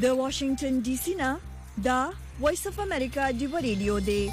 د واشنگټن ډي سي نه دا وایس اف امریکا دی ریډیو دی.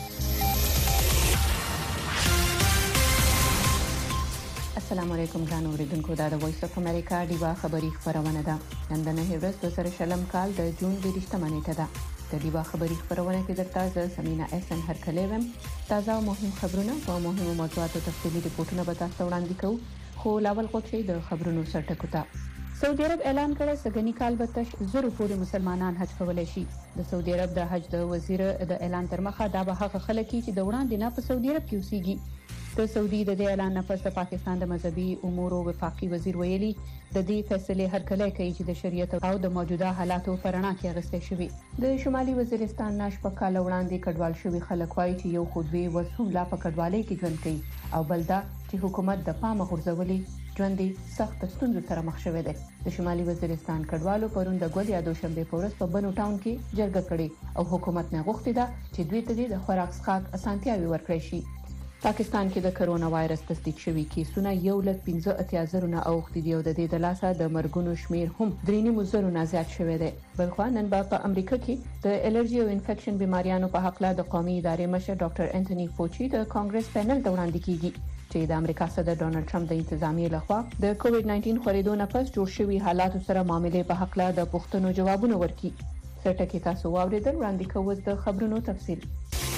السلام علیکم ګران اوریدونکو، دا د وایس اف امریکا دی خبری خبرونه ده. نن د نه ورځ د سره شلم کال د جون د 28 نیټه ده. د دی خبری خبرونه کې درته ز سمینا احسن هرکلی وم. تازه او مهم خبرونه او مهمو موضوعاتو تفصیلي ریپورتونه به تاسو وړاندې کوو. خو لاول غوښتي د خبرونو سرټکو ته. سعودي عرب اعلان کړی سګنی کال به تش زرو پورې مسلمانان حج کولای شي. د سعودي عرب د حج د وزیر د اعلان تر مخه دا به هغه خلک چې د وړاندې نه په سعودي عرب کې اوسېږي. د سعودي د اعلان نه پس پاکستان د مذهبي امور او وفاقي وزیر ویلي د دې فیصله هرکلی کوي چې د شریعت او د موجوده حالاتو پرنا کې اغسته شوی. د شمالي وزیرستان ناش په کال وړاندې کډوال شوی خلک وایي چې یو خودوي وسوم لا په کډوالۍ کې ژوند کوي او بلدا چې حکومت د پامه غورځولي ژوندې سخت ستونزو سره مخ شوه دي. د شمالي وزیرستان کډوالو پرون د ګول یا دوشنبه پورس په بنو ټاون کې جرګه کړې او حکومت نه غوښتي ده چې دوی ته د خوراک څښاک اسانتیاوي ورکړي شي. پاکستان کې د کرونا وایرس تصدیق شوی کیسونه 1,15,000 نه اوختي دي او د دې د لاسه د مرګونو شمیر هم 3,000 نه زیات شوی دی. بلخو نن په امریکا کې د الرجی او انفیکشن بیماریانو په حق له د قومي ادارې مشر ډاکټر انټونی فوچي د کانګرس پینل ته وړاندې کیږي چې د امریکا صدر ډونالد ټرمپ د انتظامیې لخوا د کووډ 19 خورېدو نه پس جوړ شوی حالاتو سره معاملې په حق له د پوښتنو جوابونه ورکړي. سرټکی تاسو واوریدل، وړاندې کوو د خبرونو تفصیل.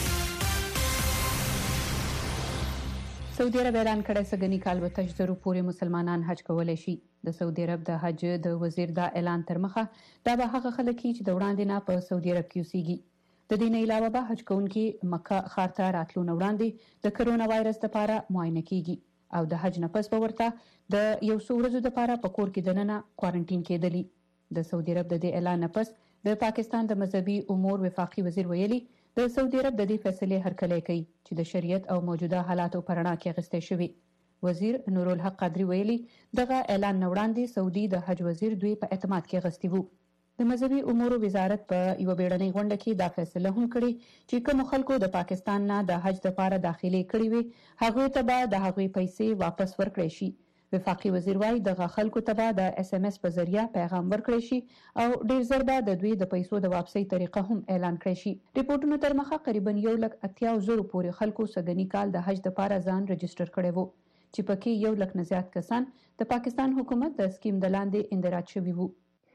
سعودي عرب اعلان کړی سګنی کال به تش زرو پورې مسلمانان حج کولای شي. د سعودي عرب د حج د وزیر دا اعلان تر مخه دا به هغه خلک چې د وړاندې نه په سعودي عرب کې اوسېږي. د دې نه علاوه به حج کوونکي مکه ښار ته راتلو نه وړاندې د کرونا وایرس لپاره معاینه کیږي او د حج نه پس به ورته د یو څو ورځې لپاره په کور کې دننه کوارنټین کېدلی. د سعودي عرب د دې اعلان نه پس د پاکستان د مذهبي امور وفاقي وزیر ویلي د سعودي عرب د دې فیصله هرکلی کوي چې د شریعت او موجوده حالاتو پرنا کې اغسته شوی. وزیر نورالحق قادری ویلي دغه اعلان نه وړاندې سعودي د حج وزیر دوی په اعتماد کې اغستی وو. د مذهبي امور وزارت په یو بیړنۍ غونډه کې دا فیصله هم کړې چې کوم خلکو د پاکستان نه د حج لپاره داخلي کړي وي هغه ته به د هغوی پیسې واپس ورکړي شي. وفاقي وزیر وايي د خلکو ته به د اس ام اس په ذریعہ پیغام ورکړي شي او ډیر زر به د دوی د پیسو د واپسۍ طریقه هم اعلان کړي شي. ریپورتونو تر مخه تقریبا 1,80,000 پورې خلکو سګنی کال د حج لپاره ځان رجسټر کړي وو چې پکې 1,00,000 نه زیات کسان د پاکستان حکومت د سکیم د لاندې اندراج شوي وو.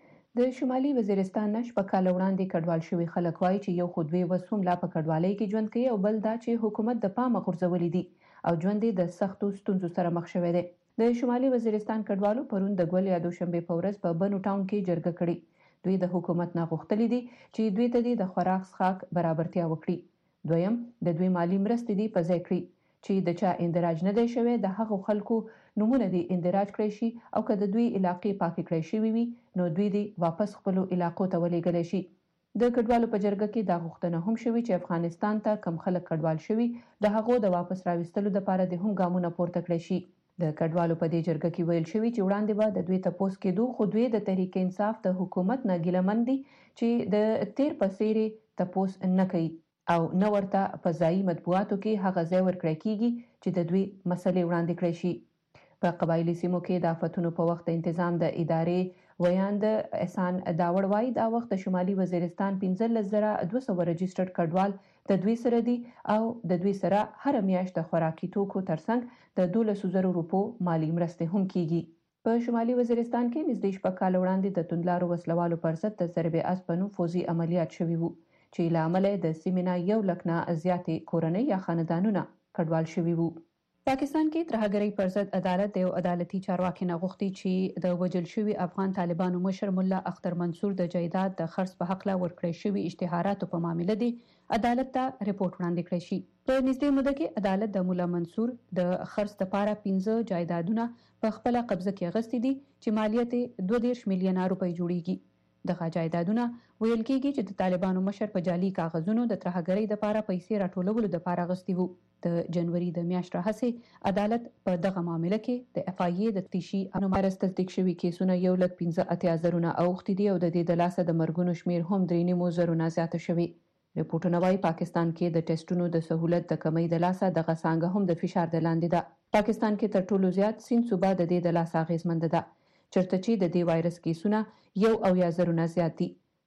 د شمالي وزیرستان نش په کال وړاندې کډوال شوی خلک وایي چې یو خودوي وسوم لا په کډوالۍ کې ژوند کوي او بل دا چې حکومت د پامه غورځولي دي او ژوند د سختو ستونزو سره مخ شوی دی. د شمالي وزیرستان کډوالو پرون د ګول یا دوشنبه په ورځ په بنو ټاون کې جرګه کړې. دوی د حکومت نه غوښتلي دي چې دوی ته د خوراک څښاک برابرتیا وکړي. دویم د دوی مالی مرستې دی په ځای کړی چې د چا اندراج نه دی شوی د هغو خلکو نمونه دی اندراج کړی شي او که د دوی علاقې پاکې کړی شوی وي نو دوی دی واپس خپل علاقو ته ولېږلی شي. د کډوالو په جرګه کې دا غوښتنه هم شوی چې افغانستان ته کم خلک کډوال شوی د هغو د واپس راوستلو لپاره د هم ګامونه پورته کړی شي. د کډوالو په دې جرګه کې ویل شوی چې وړاندې به د دوی تپوس کېدو خو دوی د تحریک انصاف د حکومت نه ګیلمن دي چې د تیر په څیر تپوس نه کوي او نه ورته په ځایي مطبوعاتو کې هغه ځای ورکړی کیږي چې د دوی مسلې وړاندې کړی شي. په قبایلی سیمو کې د آفتونو په وخت د تنظیم د ادارې ویاند احسان داوړ وايي دا وخت د شمالي وزیرستان 15,200 رجسټرډ کډوال د دوی سره دي او د دوی سره هر میاشت د خوراکي توکو ترڅنګ د 12,000 روپو مالی مرستې هم کیږي. په شمالي وزیرستان کې نږدې شپږ کال وړاندې د توندلارو وسلوالو پر ضد د ضرب اسپنو فوزي عملیات شوي وو چې له امله د سیمې نه 1,00,000 نه زیاتې کورنۍ یا خاندانونه کډوال شوي وو. پاکستان کې ترهګرۍ پر ضد عدالت د یو عدالتي چارواکي نه غوښتي چې د وژل شوي افغان طالبانو مشر مولا اختر منصور د جایداد د خرڅ په حق لا ورکړی شوي اشتهاراتو په معاملې دی عدالت ته ریپورت وړاندې کړی شي. په نږدې موده کې عدالت د مولا منصور د خرڅ لپاره 15 جایدادونه په خپل قبضه کې اخیستي دي چې مالیت 22 میلیونه روپۍ جوړیږي. دغه جایدادونه ویل کېږي چې د طالبانو مشر په جعلي کاغذونو د ترهګرۍ لپاره پیسې راټولولو لپاره اخیستي وو. د جنوري د میاشتې راهیسې عدالت په دغه معاملې کې د اف ای ای د تشی انومارس تصدیق شوی کیسونه 1,15,000 نه اوختي دي او د دې د لاسه د مرګونو شمیر هم 3,000 نه زیات شوی. ریپورتونه وايي پاکستان کې د ټیسټونو د سہولت د کمی د لاسه دغه څنګه هم د فشار د لاندې ده. پاکستان کې تر ټولو زیات سیند صوبه د دې د لاسه اغیزمند ده چرته چې د دې وایرس کیسونه 1,000 نه زیات دي.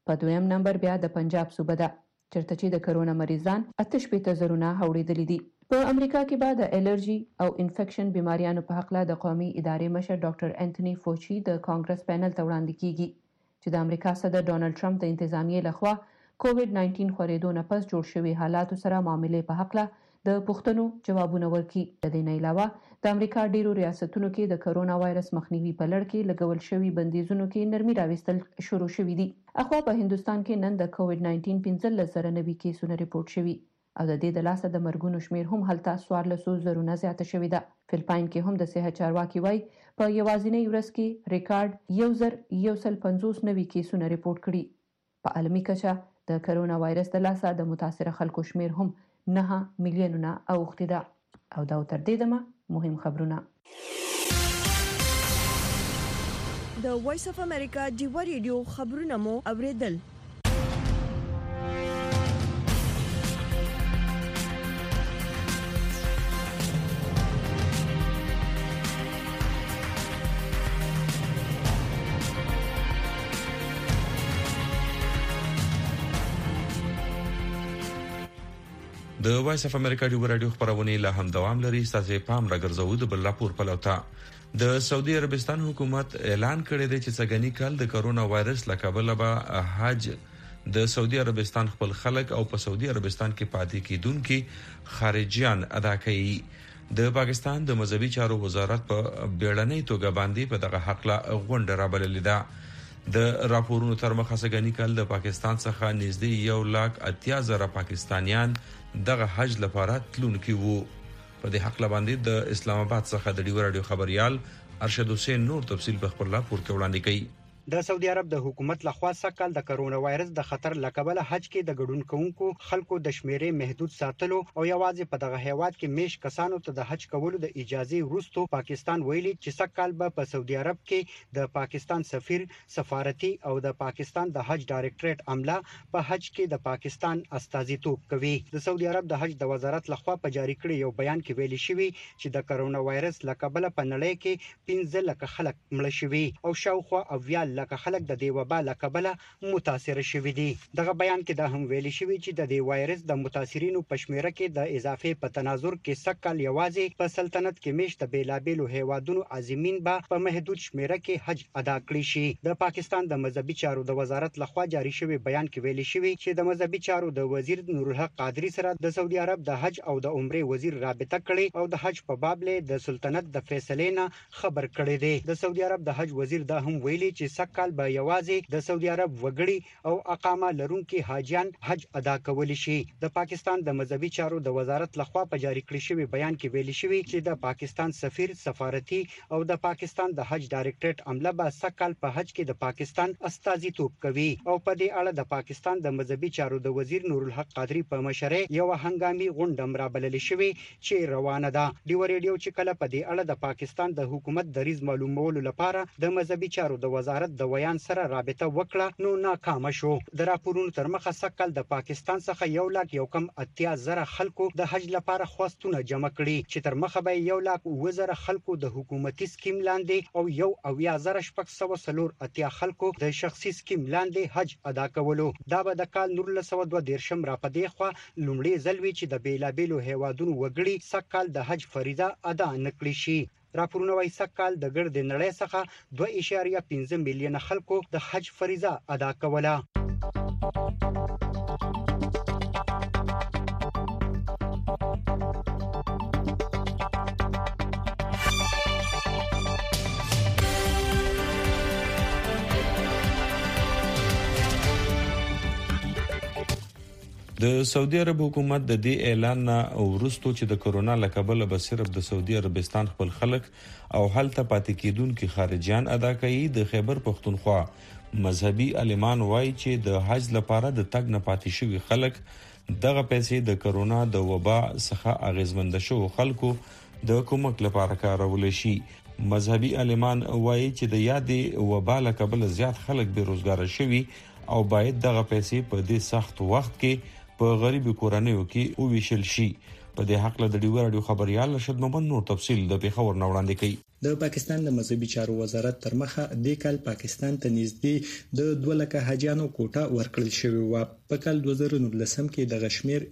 په دویم نمبر بیا د پنجاب صوبه ده چرته چې د کرونا مریضان 88,000 هوړېدلي دي. په امریکا کې بعد د الرجی او انفیکشن بیماریانو په حق له د قومي ادارې مشر ډاکټر انټونی فوچی د کانګرس پینل ته وړاندې کیږي چې د امریکا صدر ډونالد ټرمپ د انتظامیې لخوا کووډ 19 خورېدو نه پس جوړ شوی حالاتو سره معاملې په حق له د پوښتنو جوابونه ورکړي. د دې نه علاوه د امریکا ډیرو ریاستونو کې د کرونا وایرس مخنیوي په لړ کې لګول شوی بندیزونو کې نرمي راوستل شروع شوې دي. اخوا په هندستان کې نن د کووډ 19 15 نوي کیسونه ریپورت شوي او د دې د لاسه د مرګونو شمیر هم هلته 14,000 زیاته شوې ده. فلپاین کې هم د صحت چارواکي وایي په یوازینۍ ورځ کې ریکارډ 1,150 نوي کیسونه ریپورت کړي. په عالمي کچه د کرونا وایرس د لاسه د متاثر خلکو شمیر هم 9 میلیونونه اوښتې ده. او دا تر دې دمه مهم خبرونه. د وایس اف امریکا دیوا ریډیو خبرونه مو اوریدل. د وایس اف امریکا دی رادیو خبرونه له هم دوام لري. ستاسو پام راګرځو د بل راپور په لوتا. د سعودي عربستان حکومت اعلان کړی دی چې څنګه کال د کرونا وایرس لکبل به حج د سعودي عربستان خپل خلک او په سعودي عربستان کې پاتې کیدونکو خارجيان ادا کوي. د پاکستان د مذهبي چارو وزارت په بیړنۍ توګه باندې په دغه حق لا غونډه رابللې ده. د راپورونو تر مخه څنګه کال د پاکستان څخه نږدې 1,80,000 پاکستانیان دغه حج لپاره تلونکي وو. په دې حق باندې د اسلام آباد څخه د ډیو رادیو خبريال ارشد حسین نور تفصیل په خپل راپور کې وړاندې کړي. د سعودي عرب د حکومت لخوا سکهال د کرونا وایرس د خطر لکبل حج کې د ګډون کوونکو خلکو د شمیرې محدود ساتلو او یوازې په دغه هیواد کې میش کسانو ته د حج کولو د اجازه وروسته پاکستان ویلي چې سکهال به په سعودي عرب کې د پاکستان سفیر سفارتي او د پاکستان د حج ډایریکټریټ عمله په حج کې د پاکستان استازیتوب کوي. د سعودي عرب د حج د وزارت لخوا په جاری کړی یو بیان کې ویلي شوی چې د کرونا وایرس لکبل په نړۍ کې 15 لک خلک مړ شوي او شاوخوا 90 لکه خلک د دې وبا لکبله متاثر شوي دي. دغه بیان کې دا هم ویل شوی چې د دې وایرس د متاثرینو په شمیره کې د اضافه په تناظر کې سکهال یوازې په سلطنت کې میشته بیلابیلو هیوادونو عازمین به په محدود شمیره کې حج ادا کړي شي. د پاکستان د مذهبي چارو د وزارت لخوا جاری شوی بیان کې ویل شوی چې د مذهبي چارو د وزیر نور الحق قادری سره د سعودي عرب د حج او د عمره وزیر رابطه کړي او د حج په باب له د سلطنت د فیصلې نه خبر کړي دي. د سعودي عرب د حج وزیر دا هم ویلي چې سکهال به یوازې د سعودي عرب وګړي او اقامه لرونکي حاجیان حج ادا کولی شي. د پاکستان د مذهبي چارو د وزارت لخوا په جاری کړی شوی بیان کې ویل شوی چې د پاکستان سفیر سفارتي او د پاکستان د حج ډایریکټریټ عمله به سکهال په حج کې د پاکستان استازیتوب کوي او په دې اړه د پاکستان د مذهبي چارو د وزیر نور الحق قادری په مشرۍ یو هنګامي غونډه مرابلل شوی چې روانه ده. ډیو ریډیو چې کله په دې اړه د پاکستان د حکومت دریز معلومولو لپاره د مذهبي چارو د وزارت د ویان سره رابطه وکړه نو ناکام شو. د راپورونو تر مخه سکهال د پاکستان څخه 1,80,000 خلکو د حج لپاره خواستونه جمع کړي چې تر مخه به 1,00,000 خلکو د حکومتي سکیم لاندې او 1,640 خلکو د شخصي سکیم لاندې حج ادا کولو. دا به د کال 1932 را پدې خو لومړی ځل وی چې د بیلابیلو هیوادونو وګړي سکهال د حج فریضه ادا نکړي شي. راپورونه وايي سکهال د ګرد نړۍ څخه 2.15 میلیونه خلکو د حج فریضه ادا کوله. د سعودي عرب حکومت د دې اعلان نه وروسته چې د کرونا لکبل به صرف د سعودي عربستان خپل خلک او هلته پاتې کیدونکو خارجيان ادا کوي. د خیبر پختونخوا مذهبي عالمان وایي چې د حج لپاره د تګ نه پاتې شوی خلک دغه پیسې د کرونا د وبا څخه اغیزمند شو خلکو د کومک لپاره کارول شي. مذهبي عالمان وایي چې د یادې وبا لکبل زیات خلک بیروزګار شوي او باید دغه پیسې په دې سخت وخت کې په غریب کورنیو کې او ویشل شي. په دې حق له ډیوه رادیو خبريال رشد محمد نور تفصیل د پیښور نو وړاندې کوي. د پاکستان د مذهبي چارو وزارت تر مخه د کال پاکستان ته نږدې د 2 لک حاجیانو کوټه ورکړل شوې و. په کال 2019 کې د غشمیر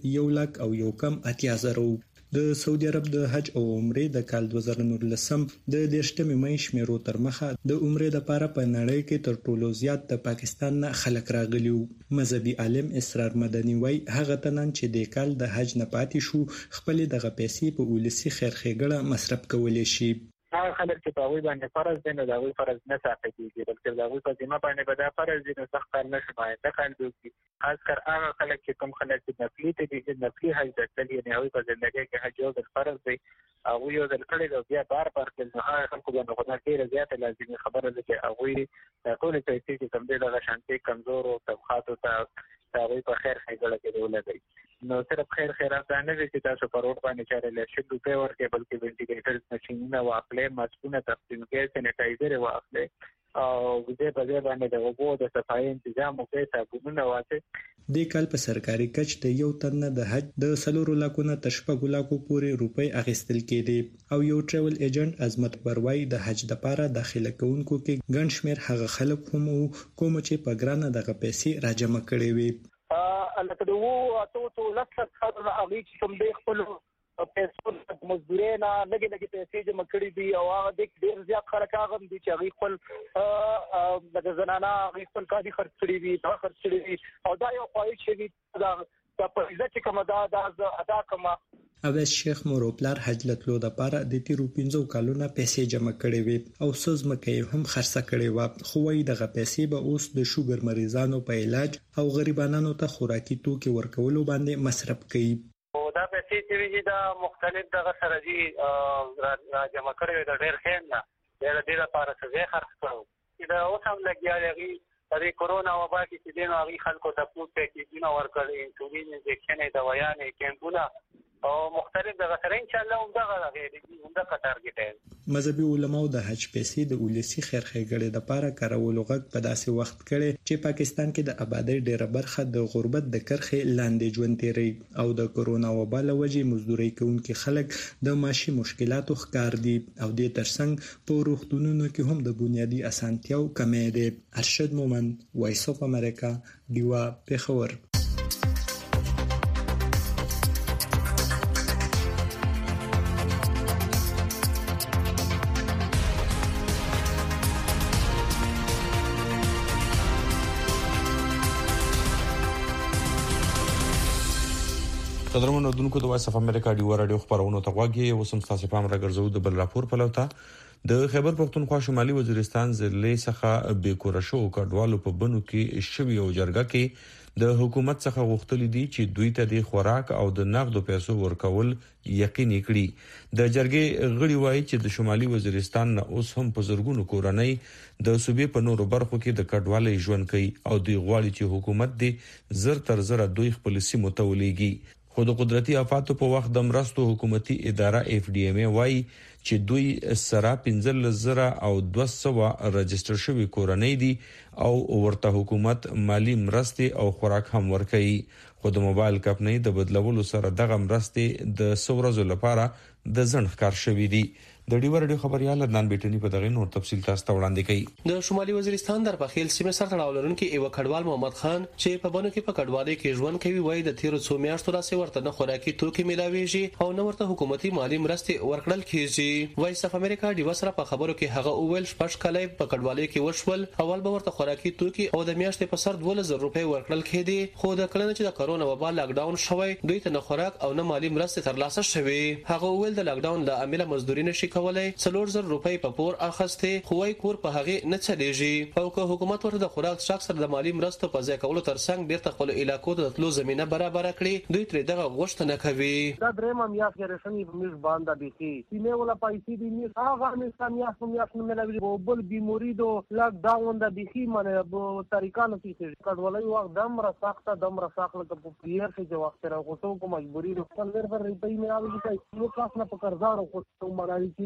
1,80,000 د سعودي عرب د حج او عمرې د کال 2019 د 10 مې شمیرو تر مخه د عمرې د لپاره په نړۍ کې تر ټولو زیات د پاکستان نه خلک راغلي وو. مذهبي عالم اسرار مدني وای هغه تنن چې د کال د حج نه پاتې شو خپل دغه پیسې په ولسی خیر ښېګړه مصرف کولای شي. هغه خلک چې په وی باندې فرض دي نو دا وی فرض نه ساتي کیږي بلکې دا وی په ذمہ باندې به دا فرض دي نو څخه کار نشي باندې دا کار دوی خاص کر هغه خلک چې کوم خلک چې نفلي ته دي نفلي حج د تلې نه وي په ژوندۍ کې حج یو د فرض دی او یو د کړي د بیا بار کړي نو هغه خلکو باندې خدای ډیره زیاته لازمي خبره ده چې هغه ټول پیسې چې کوم دي د شانتي کمزور او طبقاتو ته وی په خیر ښېګړه کې ولګي. نو صرف خیرات نه دي چې تاسو په روډ باندې چارې له شي روپے ورکې بلکې وینټیلیټر ماشينونه واخلې ماسکونه تقسیم کې سینیټایزر واخلې او دې په ځای باندې د اوبو د صفایي تنظیم او صابونونه واچي. د کال په سرکاري کچ د یو تن د حج د 4 لکونه تر 6 لکو پورې روپۍ اخیستل کېدي او یو ټریول ایجنټ عظمت بروای د حج لپاره داخله کوونکو کې ګڼ شمېر هغه خلک هم کوم چې په ګرانه دغه پیسې راجمع کړي وي. لکه د وو اتو لکه خبره هغه چې کوم دی خپل پیسې مزدورینه لګي پیسې جمع کړي دي او هغه د ډیر زیات خلک هغه دي چې هغه خپل د زنانه خپل کاري خرڅ کړي دي دا خرڅ کړي دي او دا یو خواهش شي دا په عزت کوم دا ادا کوم. اوس شیخ موروپلار حج لتلو د لپاره د تیرو 15 کالونو پیسې جمع کړي وي او سوز مکه هم خرڅه کړي و خو وای دغه پیسې به اوس د شوګر مریضانو په علاج او غریبانو ته خوراکي توکي ورکولو باندې مصرف کړي. دا پیسې چې دا مختلف دغه سره دي جمع کړي د ډېر خیر نه د دې لپاره څه خرڅ کړو دا اوس هم لګیالي د کورونا وبا کې چې دین هغه خلکو ته پوښتنه کې دینه ورکړي انسولین انجکشن دوايانې کیمپونه او مختلف دغه سره ان شاء الله هم دغه غیر دي هم د ټارګټ دی. مذهبي علماء د حج پیسې د ولسی خیر ښېګړې د لپاره کارولو غږ په داسې وخت کړي چې پاکستان کې د آبادی ډیره برخه د غربت د کرښې لاندې ژوند تیری او د کورونا وبا له وجې مزدوري کوونکي خلک د معاشي مشکلاتو ښکار دي او د ترڅنګ په روغتونونو کې هم د بنیادی اسانتیاو کمی دي. ارشد مومند وایس اف امریکا دیوا پیښور. قدرمنو دونکو د وایس اف امریکا ډیو رادیو خبرونو ته غوږی وسم تاسو پام راګرځو د بل راپور په لوتا د خیبر پختونخوا شمالي وزیرستان ضلع څخه به کورشو کډوالو په بنو کې شوی او جرګه کې د حکومت څخه غوښتل دي چې دوی ته د خوراک او د نقدو پیسو ورکول یقیني کړي. د جرګې غړي وایي چې د شمالي وزیرستان نه اوس هم په زرګونو کورنۍ د صوبې په نورو برخو کې د کډوالۍ ژوند کوي او دوی غواړي چې حکومت دې زر تر زر دوی خپل سیمو ته ولېږي. خو د قدرتي آفاتو په وخت د مرستو حکومتي اداره FDMA وایي چې دوی سره 15,000 او 200 رجستر شوی کورنۍ دي او ورته حکومت مالی مرستې او خوراک هم ورکوي. خو د موبایل کمپنۍ د بدلولو سره دغه مرستې د سورزو لپاره د ځنډ ښکار شوې دي. د ډیو رادیو خبريال عدنان بیٹنی په دغه نور تفصیل تاسو ته وړاندې کړي. د شمالي وزیرستان در بخیل سیمه سرتړاو لرونکي یو کډوال محمد خان چې په بانو کې په کډوالۍ کې ژوند کوي وایي د تیر څو میاشتو راځي ورته نه خوراکي توکي ملاويږي او نه ورته حکومتي مالی مرستې ورکړل کیږي. وایس اف امریکا ډیو سره په خبرو کې هغه اول شپږ کلای په کډوالۍ کې وشول اول به ورته خوراکي توکي او د میاشتې په سر 12,000 روپۍ ورکړل کېدي خو د کلن چې د کرونا وبا لاک ډاون شوی دوی ته نه خوراک او نه مالی مرستې ترلاسه شوي. هغه اول د لاک ډاون له عامله مزدوري نشي کولای 4,000 روپۍ په پور اخسته خوای کور په هغه نه چلیږي او که حکومت ورته د خوراک شاک سره د مالی مرستو په ځای کولو ترڅنګ بیرته خپل علاقو ته تلو زمينه برابر کړي دوی تر دغه غوښتنه کوي. دا درېم میاش ګرځنی میز باندې دي چې ولا پیسې دي میز هغه میاش نه ملوي بل بیموري دو لاک ډاون د بيخي منه طریقانو کې کډولای وخت دمر ساخته ته په پیر کې جو وخت راغوتو کو مجبوری د خپل ور پر ریپې مې راوړي چې یو کاس نه په قرضانو خو مرالي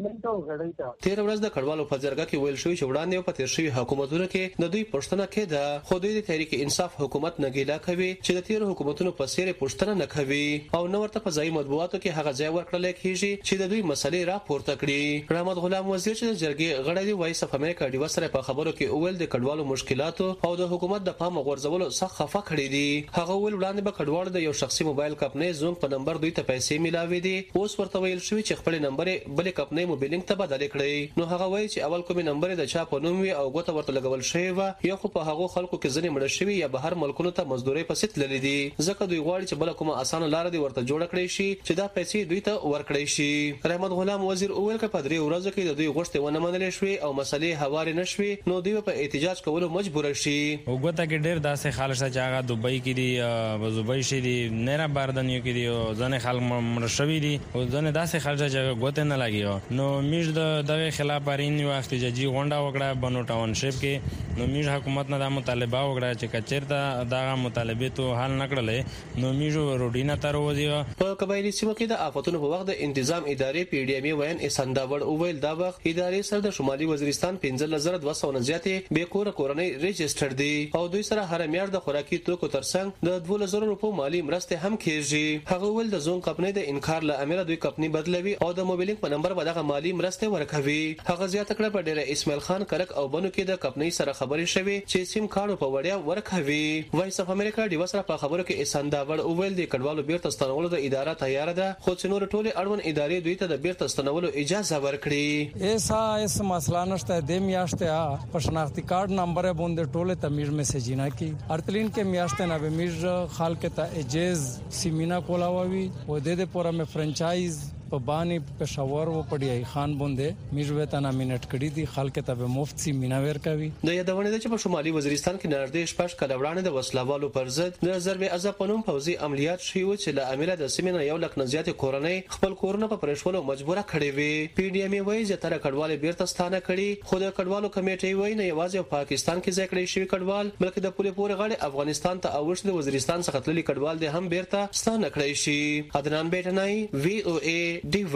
وینټو غړی تا 13 ورځ د کډوالو په جرګه کې ویل شوی چې وړاندې په تیر شوی حکومتونو کې د دوی پښتنه کې د خودی د تحریک انصاف حکومت نګیلا کوي چې د تیر حکومتونو په سیر پښتنه نه کوي او نو ورته په ځای مطبوعاتو کې هغه ځای ورکړل کیږي چې د دوی مسلې راپورته کړي. رحمت غلام وزیر چې د جرګې غړی دی وایي صف امریکا ډیو سره په خبرو کې اول د کډوالو مشکلات او د حکومت د پام غورځولو څخه خفه کړی دي. هغه ول وړاندې به کډوالو د یو شخصي موبایل کمپنۍ زونګ په نمبر دوی ته پیسې ملاوي دي اوس ورته ویل شوی چې خپل نمبر بلې کمپنۍ موبایلینګ ته بدل کړي. نو هغه وایي چې اول کومې نمبر د چا په نوم وي او غوته ورته لګول شوی و یا خو په هغه خلکو کې ځنې مړ شوی یا بهر ملکونو ته مزدوري پسې تللي دي ځکه دوی غواړي چې بل کومه اسانه لار دی ورته جوړ کړی شي چې دا پیسې دوی ته ورکړي شي. رحمت غلام وزیر اول ک په 3 ورځو کې د دوی غوښتنه ونه منل شوې او مسلې هواري نشوي نو دوی په احتجاج کولو مجبور شي. وګوته کې ډېر داسې خالصه چې هغه دوبۍ کې دي دوبۍ شي دي نه باردنیو کې دي او ځنه خلک مړ شوي دي او ځنه داسې خالصه چې غوته نه لګي نو میش دغه خلاف پرین یو احتجاجي غونډه وکړه بنو ټاون شپ کې نو میش حکومت نه د مطالبه وکړه چې کچېرته دغه مطالبه ته حل نکړلې نو میشو روډینا تر وځي. په قبایلی سیمو کې د آفتونو په وخت د تنظیم ادارې پی ډی ایم وین اسنداور اویل دا وخت ادارې سره د شمالي وزیرستان 15200 نه زیاتې به کورنۍ ريجستره دي او دوی سره هر میاشت د خوراکي توکو ترڅنګ د 2000 روپیو مالی مرسته هم کیږي. هغه ول د زون کمپنۍ د انکار له امله دوی کمپنۍ بدلوي او د موبایلینګ په نمبر باندې مالی مرسته ورکوي. هغه زیاته کړه په ډیره اسماعیل خان کرک او بنو کې د کمپنۍ سره خبرې شوي چې سیم کارت په وړیا ورکوي. وایس اف امریکا ډیو سره په خبرو کې اسنداور اویل د کډوالو بیرته ستنولو د اداره تیار ده خو څنور ټوله اړوند ادارې دوی ته د بیرته ستنولو اجازه ورکړي. ایسا مسله نشته د میاشته په شناختی کارت نمبر باندې ټوله تمیز میسج نه کی ارتلین کې میاشته نه به میز خلک ته اجازه سیمینا کولاوي او د دې پوره مې فرانچایز په باندې پېښور و پړی خان باندې میژوه ته نامینټ کړی دي خلک ته به مفت سیمینا ورکوي. د یادونه ده چې په شمالي وزیرستان کې نږدې شپږ کال وړاندې د وسلوالو پر ضد د ضرب اعظم پنوم پوځي عملیات شوي و چې له امله د سیمې یو لک نه زیات کورنۍ خپل کورونه په پرېښولو مجبوره کړې وي. پی ډی ایم وایي چې تر کډوال بیرته ستانه کړي خو د کډوالو کمیټې وایي نه یوازې پاکستان کې ځای کړی شوی کډوال بلکې د پوره پورې غړي افغانستان ته اوښ د وزیرستان څخه تللي کډوال د هم بیرته ستانه کړی شي. عدنان بیٹنای وی او ای ډیوا.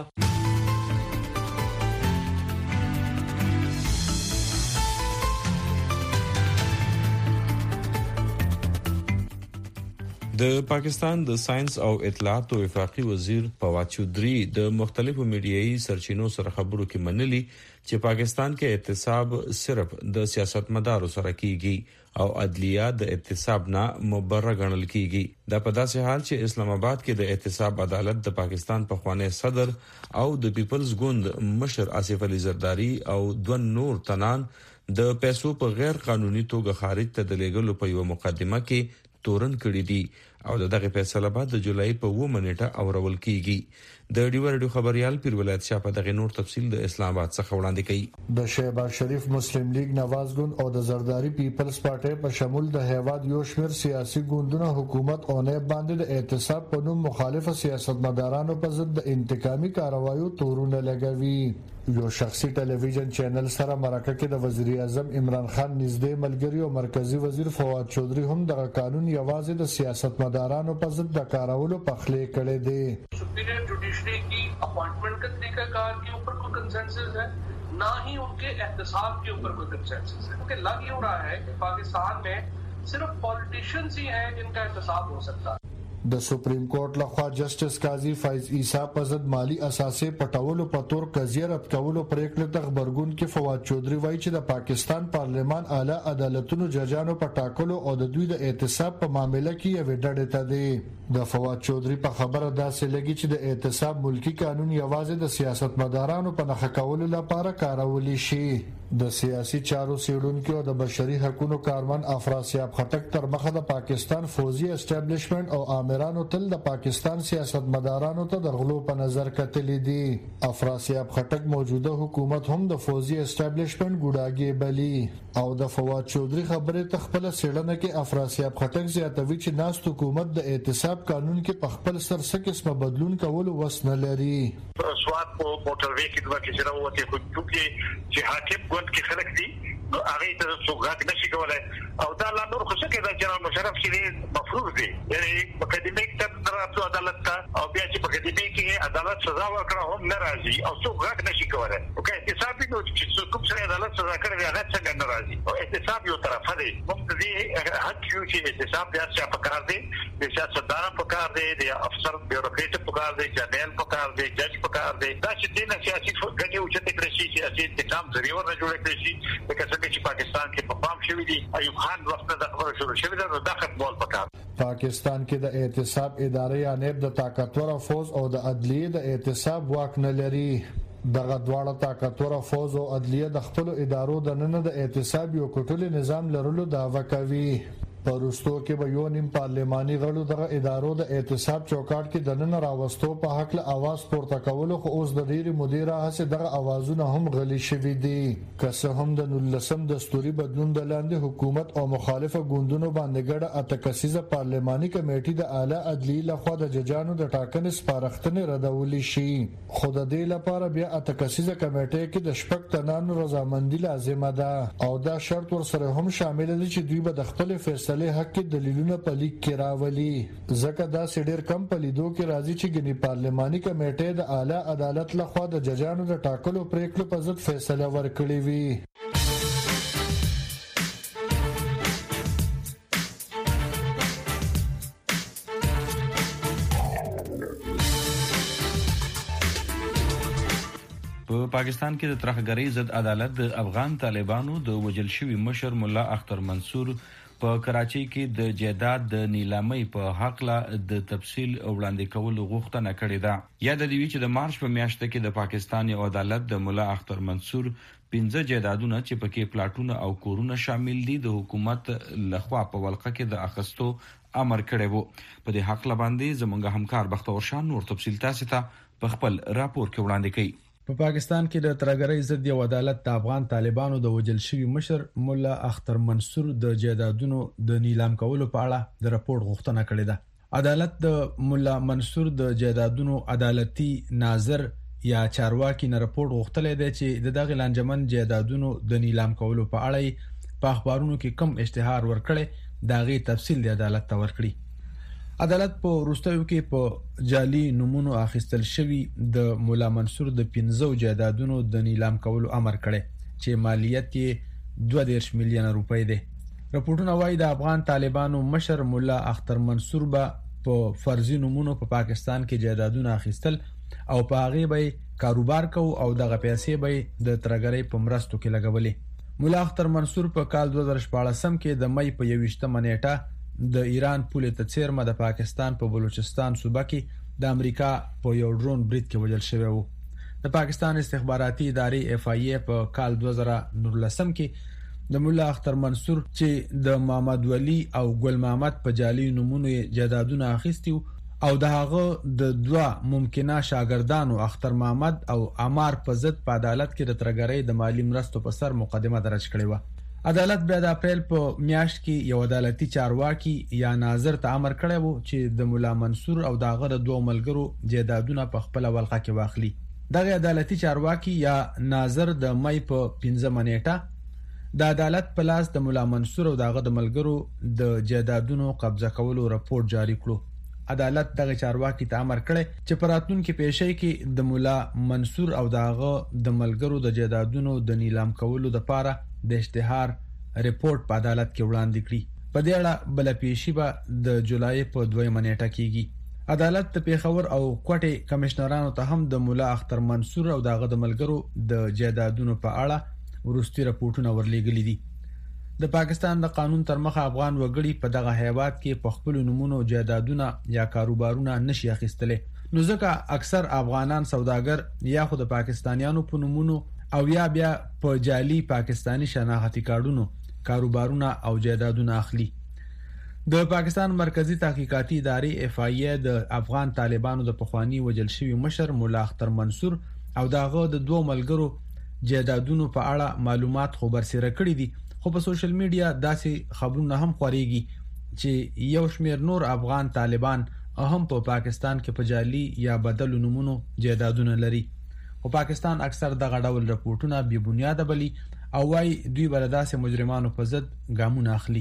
د پاکستان د ساينس او اطلاعات او وفاقي وزیر فواد چودري د مختلفو میډیایي سرچینو سره خبرو کې منلي چې پاکستان کې احتساب صرف د سیاستمدارو سره کیږي او عدلیه د احتساب نه مبرره ګڼل کیږي. دا په داسې حال چې اسلام آباد کې د احتساب عدالت د پاکستان په خوانی صدر او د پیپلز ګوند مشر آصف علي زرداری او دوه نور تنان د پیسو په غیر قانوني توګه خارج ته د لېګلو په یو مقدمه کې تورن کړی دي او دغه فیصله بعد د جولای په 2 منېټه اورول کیږي. د ډیورډو خبريال پیر ولایت شاه په دغه نور تفصیل د اسلام آباد څخه وړاندې کړي. د شهباز شریف مسلم لیگ نواز ګوند او د زرداری پیپلز پارټي په شمول د هیواد یو شمېر سیاسي ګوندونو حکومت او نه باندې د احتساب په نوم مخالف سیاستمدارانو په ضد د انتقامي کاروایو تورونه لګوي. یو شخصي ټلویزیون چینل سره مرکه کې د وزیر اعظم عمران خان نږدې ملګری او مرکزی وزیر فواد چودري هم د قانون یوازې د سیاستمدارانو په ضد د کارولو پخلې کړې دي. Superior judiciary की appointment का तरीकाकार के ऊपर कोई कंसेंसस है ना ही उनके एहतसाब के ऊपर कोई कंसेंसस है क्योंकि लग यूं रहा है कि पाकिस्तान में सिर्फ पॉलिटिशियंस ही हैं जिनका एहतसाब हो सकता है. د سپریم کورټ لخوا جسټس قاضي فایز عیسی په ضد مالی اساسي پټولو په تور قضیه رد کولو پریکړه د خبرګون کې فواد چودري وایي چې د پاکستان پارلمان اعلی عدالتونو ججانو په ټاکلو او د دوی د احتساب په معاملې کې یو ډډه ته دی. د فواد چودري په خبره داسې لګي چې د احتساب ملکی قانون یوازې د سیاستمدارانو په نخښه کولو لپاره کارول شي. د سیاسي چارو سیډونکو او د بشري حقوقو کارمن افراسیاب خټک تر مخه د پاکستان فوزي اسټابلیشمنت او امرانو تل د پاکستان سیاستمدارانو ته د غلو په نظر کتلې دي. افراسیاب خټک موجوده حکومت هم د فوزي اسټابلیشمنت ګوډاګي بلی او د فواد چودري خبره ته خپل سیډنه کې افراسیاب خټک زیاتوي چې ناست حکومت د احتساب قانون کې په خپل سر څه قسمه بدلون کول وسنه لري. سواد په موټر وې کې د واکې سره وته خو چې حاکم ګوند کې خلک دي هغه ته څوک نشي کولای او دا لا نور خو څه کې دا جنرال مشرف چې مفروض دي یعنی مقدمه ته راځو عدالت ته او بیا چې مقدمه کې عدالت سزا ورکړه هم ناراضي او څوک نشي کولای او که احتساب نو چې کوم څه عدالت سزا کړی هغه څنګه ناراضي او احتساب یو طرف دی موږ دې حق یو چې احتساب بیا څه پکار دی د سیاستدان پکار دی د افسر بیوروکریټ پکار دی جنرال پکار دی جج پکار دی دا چې دینه سیاسي ګټه او چې تکرشي چې انتقام ذریعہ ورنه جوړ کړی شي لکه څنګه چې پاکستان کې په پام شوی دی ایوب خان وخت د خبرو شروع شوی دا د ختمول پکار پاکستان کې د احتساب ادارې یا نیب د طاقتور فوج او د عدلیه د احتساب واک نه لري دغه دواړه طاقتور فوج او عدلیه د خپل ادارو د نن د احتساب یو کټل نظام لرلو دعوه کوي پرستو کې به یو نیم پارلماني غړو دغه ادارو د احتساب چوکاټ کې د نن راوستو په حق له आवाज پورته کولو خو اوس د ډیری مدیره هڅه دغه اوازونه هم غلي شوي دي که څه هم د 19 دستوري بدلون د لاندې حکومت او مخالفه ګوندونو باندې ګډه اتکسیزه پارلماني کمیټې د اعلی عدلیه لخوا د ججانو د ټاکنې سپارښتنې ردولې شي خو د دې لپاره بیا اتکسیزه کمیټې کې د شپږ تنانو رضامندي لازمه ده او دا شرط ورسره هم شامل دي چې دوی به د خپل فیصله حق کې دلیلونه په لیک کې راولي ځکه دا سډیر کم په لیدو کې راځي چې ګنې پارلماني کمیټې د اعلی عدالت لخوا د ججانو د ټاکلو پریکړو په ضد فیصله ورکړې وي په پاکستان کې د ترهګرۍ ضد عدالت د افغان طالبانو د وژل شوي مشر مولا اختر منصور په کراچۍ کې د جیداد د نیلامۍ په حق لا د تفصیل وړاندې کولو غوښتنه کړې ده یا د دې چې د مارچ په میاشت کې د پاکستان عدالت د مولا اختر منصور 15 جیدادونه چې پکې پلاټونه او کورونه شامل دي د حکومت لخوا په ولقه کې د اخستو امر کړی وو په دې حق باندې زموږ همکار بختور شاه نور تفصیل تاسو ته په خپل راپور کې وړاندې کړي په پاکستان کې د ترهګرۍ ضد یو عدالت د افغان طالبانو د وژل شوي مشر مولا اختر منصور د جیدادونو د نیلام کولو په اړه د راپور غوښتنه کړې ده عدالت د مولا منصور د جیدادونو عدالتي ناظر یا چارواکي نه راپور غوښتلی دی چې د دغه لانجمن جیدادونو د نیلام کولو په اړه په اخبارونو کې کم اشتهار ورکړي دا غي تفصیل د عدالت ته ورکړي عدالت په وروستیو کې په جعلي نمونو اخیستل شوی د مولا منصور د 15 جیدادونو د نیلام کولو امر کړي چې مالیت یې 2.5 میلیون روپۍ دی راپورټونه وايي د افغان طالبانو مشر مولا اختر منصور په فرضي نمونو په پاکستان کې جیدادونه اخیستل او په هغه به کاروبار کو او دغه پیسې به د ترهګرۍ په مرستو کې لګولې مولا اختر منصور په کال 2014 کې د مې په 21 نیټه د ایران پولې ته څیرمه د پاکستان په بلوچستان صوبه کې د امریکا په یو ډرون برید کې وژل شوی وو د پاکستان استخباراتي ادارې اف ای په کال 2019 کې د مولا اختر منصور چې د محمد ولی او ګل محمد په جعلي نمونه جیدادونه اخیستي او د هغه د دوه ممکنه شاګردانو اختر محمد او عمار په ضد په عدالت کې د ترهګرۍ د مالی مرستو په سر مقدمه درج کړې و عدالت بیا د اپریل په میاشت کې یو عدالتي چارواکي یا ناظر ته امر کړی وو چې د مولا منصور او دغه د دوه ملګرو جیدادونه په خپل ولقه کې واخلي دغه عدالتي چارواکي یا ناظر د مې په 15 نیټه د عدالت په لاس د مولا منصور او دغه د ملګرو د جیدادونو قبضه کولو راپور جاری کړو عدالت دغه چارواکي ته امر کړی چې پراتون کې پیښې کې د مولا منصور او دغه د ملګرو د جیدادونو د نیلام کولو لپاره د اشتهار ریپورت په عدالت کې وړاندې کړي په دې اړه بل پیشي به د جولای په 2 نیټه کېږي عدالت د پیښور او کوټې کمشنرانو ته هم د مولا اختر منصور او دغه د ملګرو د جیدادونو په اړه ورستي راپورټونه ورلېږلي دي د پاکستان د قانون تر مخه افغان وګړي په دغه هیواد کې په خپل نمونه جیدادونه یا کاروبارونه نشي اخیستلې نو ځکه اکثر افغانان سوداګر یا خو د پاکستانیانو په نمونه او یا بیا په جعلي پاکستانی شناختی کارتونو کاروبارونه او جیدادونه اخلي د پاکستان مرکزی تحقیقاتي ادارې اف ای د افغان طالبانو د پخوانی وژل شوی مشر مولا اختر منصور او دغه د دوه ملګرو جیدادونو په اړه معلومات خبر سره کړی دي خو په سوشل میډیا داسې خبرونه هم خوريږي چې یو شمېر نور افغان طالبان هم په پاکستان کې په جعلي یا بدل نمونو جیدادونه لري خو پاکستان اکثر دغه ډول راپورټونه بې بنیاده بلی او وايي دوی بل داسې مجرمانو په ضد ګامونه اخلي.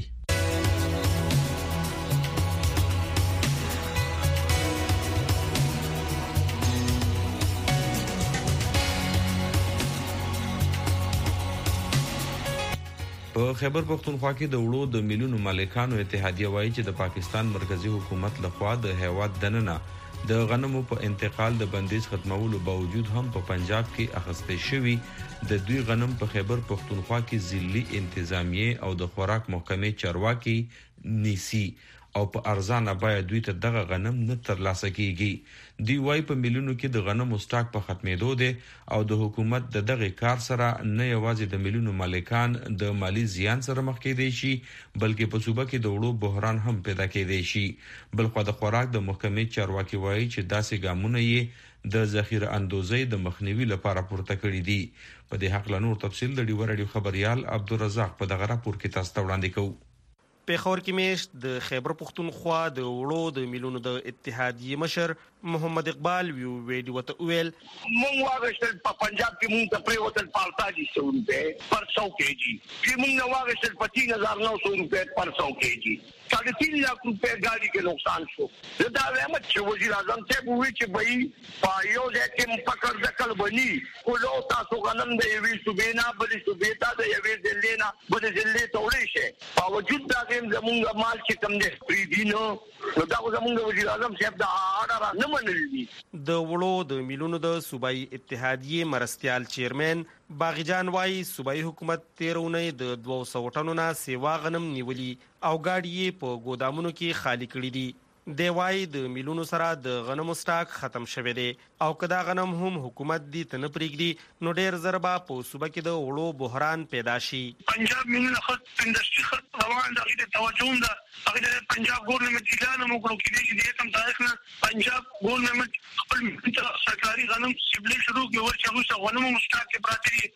په خیبر پختونخوا کې د وړو د میلیونو مالکانو اتحادیه وایي چې د پاکستان مرکزی حکومت لخوا د هیواد دننه د غنمو په انتقال د بندیز ختمولو باوجود هم په پنجاب کې اخیستل شوی د دوی غنم په خیبر پختونخوا کې ضلعي انتظامیه او د خوراک محکمې چارواکي نیسی او په ارزانه باید دوی ته دغه غنم نه ترلاسه کیږي. دی وايي په میلیونو کې د غنمو سټاک په ختمېدو دي او د حکومت د دغه کار سره نه یوازې د میلیونو مالکان د مالی زیان سره مخ کېدي شي بلکې په صوبه کې د وړو بحران هم پیدا کېدي شي. بلخو د خوراک د محکمې چارواکي وايي چې داسې ګامونه یې د ذخیره اندوزۍ د مخنیوي لپاره پورته کړی دي. په دې حق له نور تفصیل د ډیو رادیو خبريال عبدالرزاق په دغه راپور کې تاسو ته وړاندې کوو. پیښور کې میشت د خیبر پختونخوا د وړو د میلیونو د اتحادیې مشر محمد اقبال ویډیو ته ویل مونږ واغشتل په پنجاب کې مونږ ته پریوتل 4500 روپے پر 100 کېجی چې مونږ نه واغشتل په 3900 روپے پر 100 کېجی 3.5 लाख रुपए गाड़ी के नुकसान शो دا وایم چې وزیر اعظم ته وویل چې بې پایو دې پکړ دکل بني کولو تاسو غنم د یوې صوبې نه بلې صوبې ته د یوې ځلې نه بلې ځلې ته وړي شي باوجود دا زمونږ مال چې کم دې پری دي نو دا زمونږ وزیر اعظم صاحب دا اړه نه منلي. د وړو د میلیونو د صوبایي اتحادیې مرستيال چیرمن باغجان وايي صوبایي حکومت 13 د 200 ټنو نه سیوا غنم نیولي او گاډي په ګودامونو کې خالی کړي دي. دی وايي د میلیونو سره د غنمو سټاک ختم شوی دی او کدا غنم هم حکومت دي تنه پریږدي نو ډیر ضربه په صوبه کې د وړو بحران پیدا شي. پنجاب میلیونه خط انډستری خط روان د توجه ده هغه د پنجاب ګورنمنت اعلان موکړو کې د کوم تاریخ نه پنجاب ګورنمنت خپل سرکاري غنم سیبل شروع کوي ورچې غنمو سټاک کې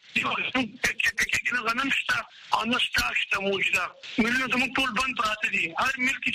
پراته دي غنم شته او نو سټاک شته موجوده میلیونه زموږ ټول بند پراته دي هر ملک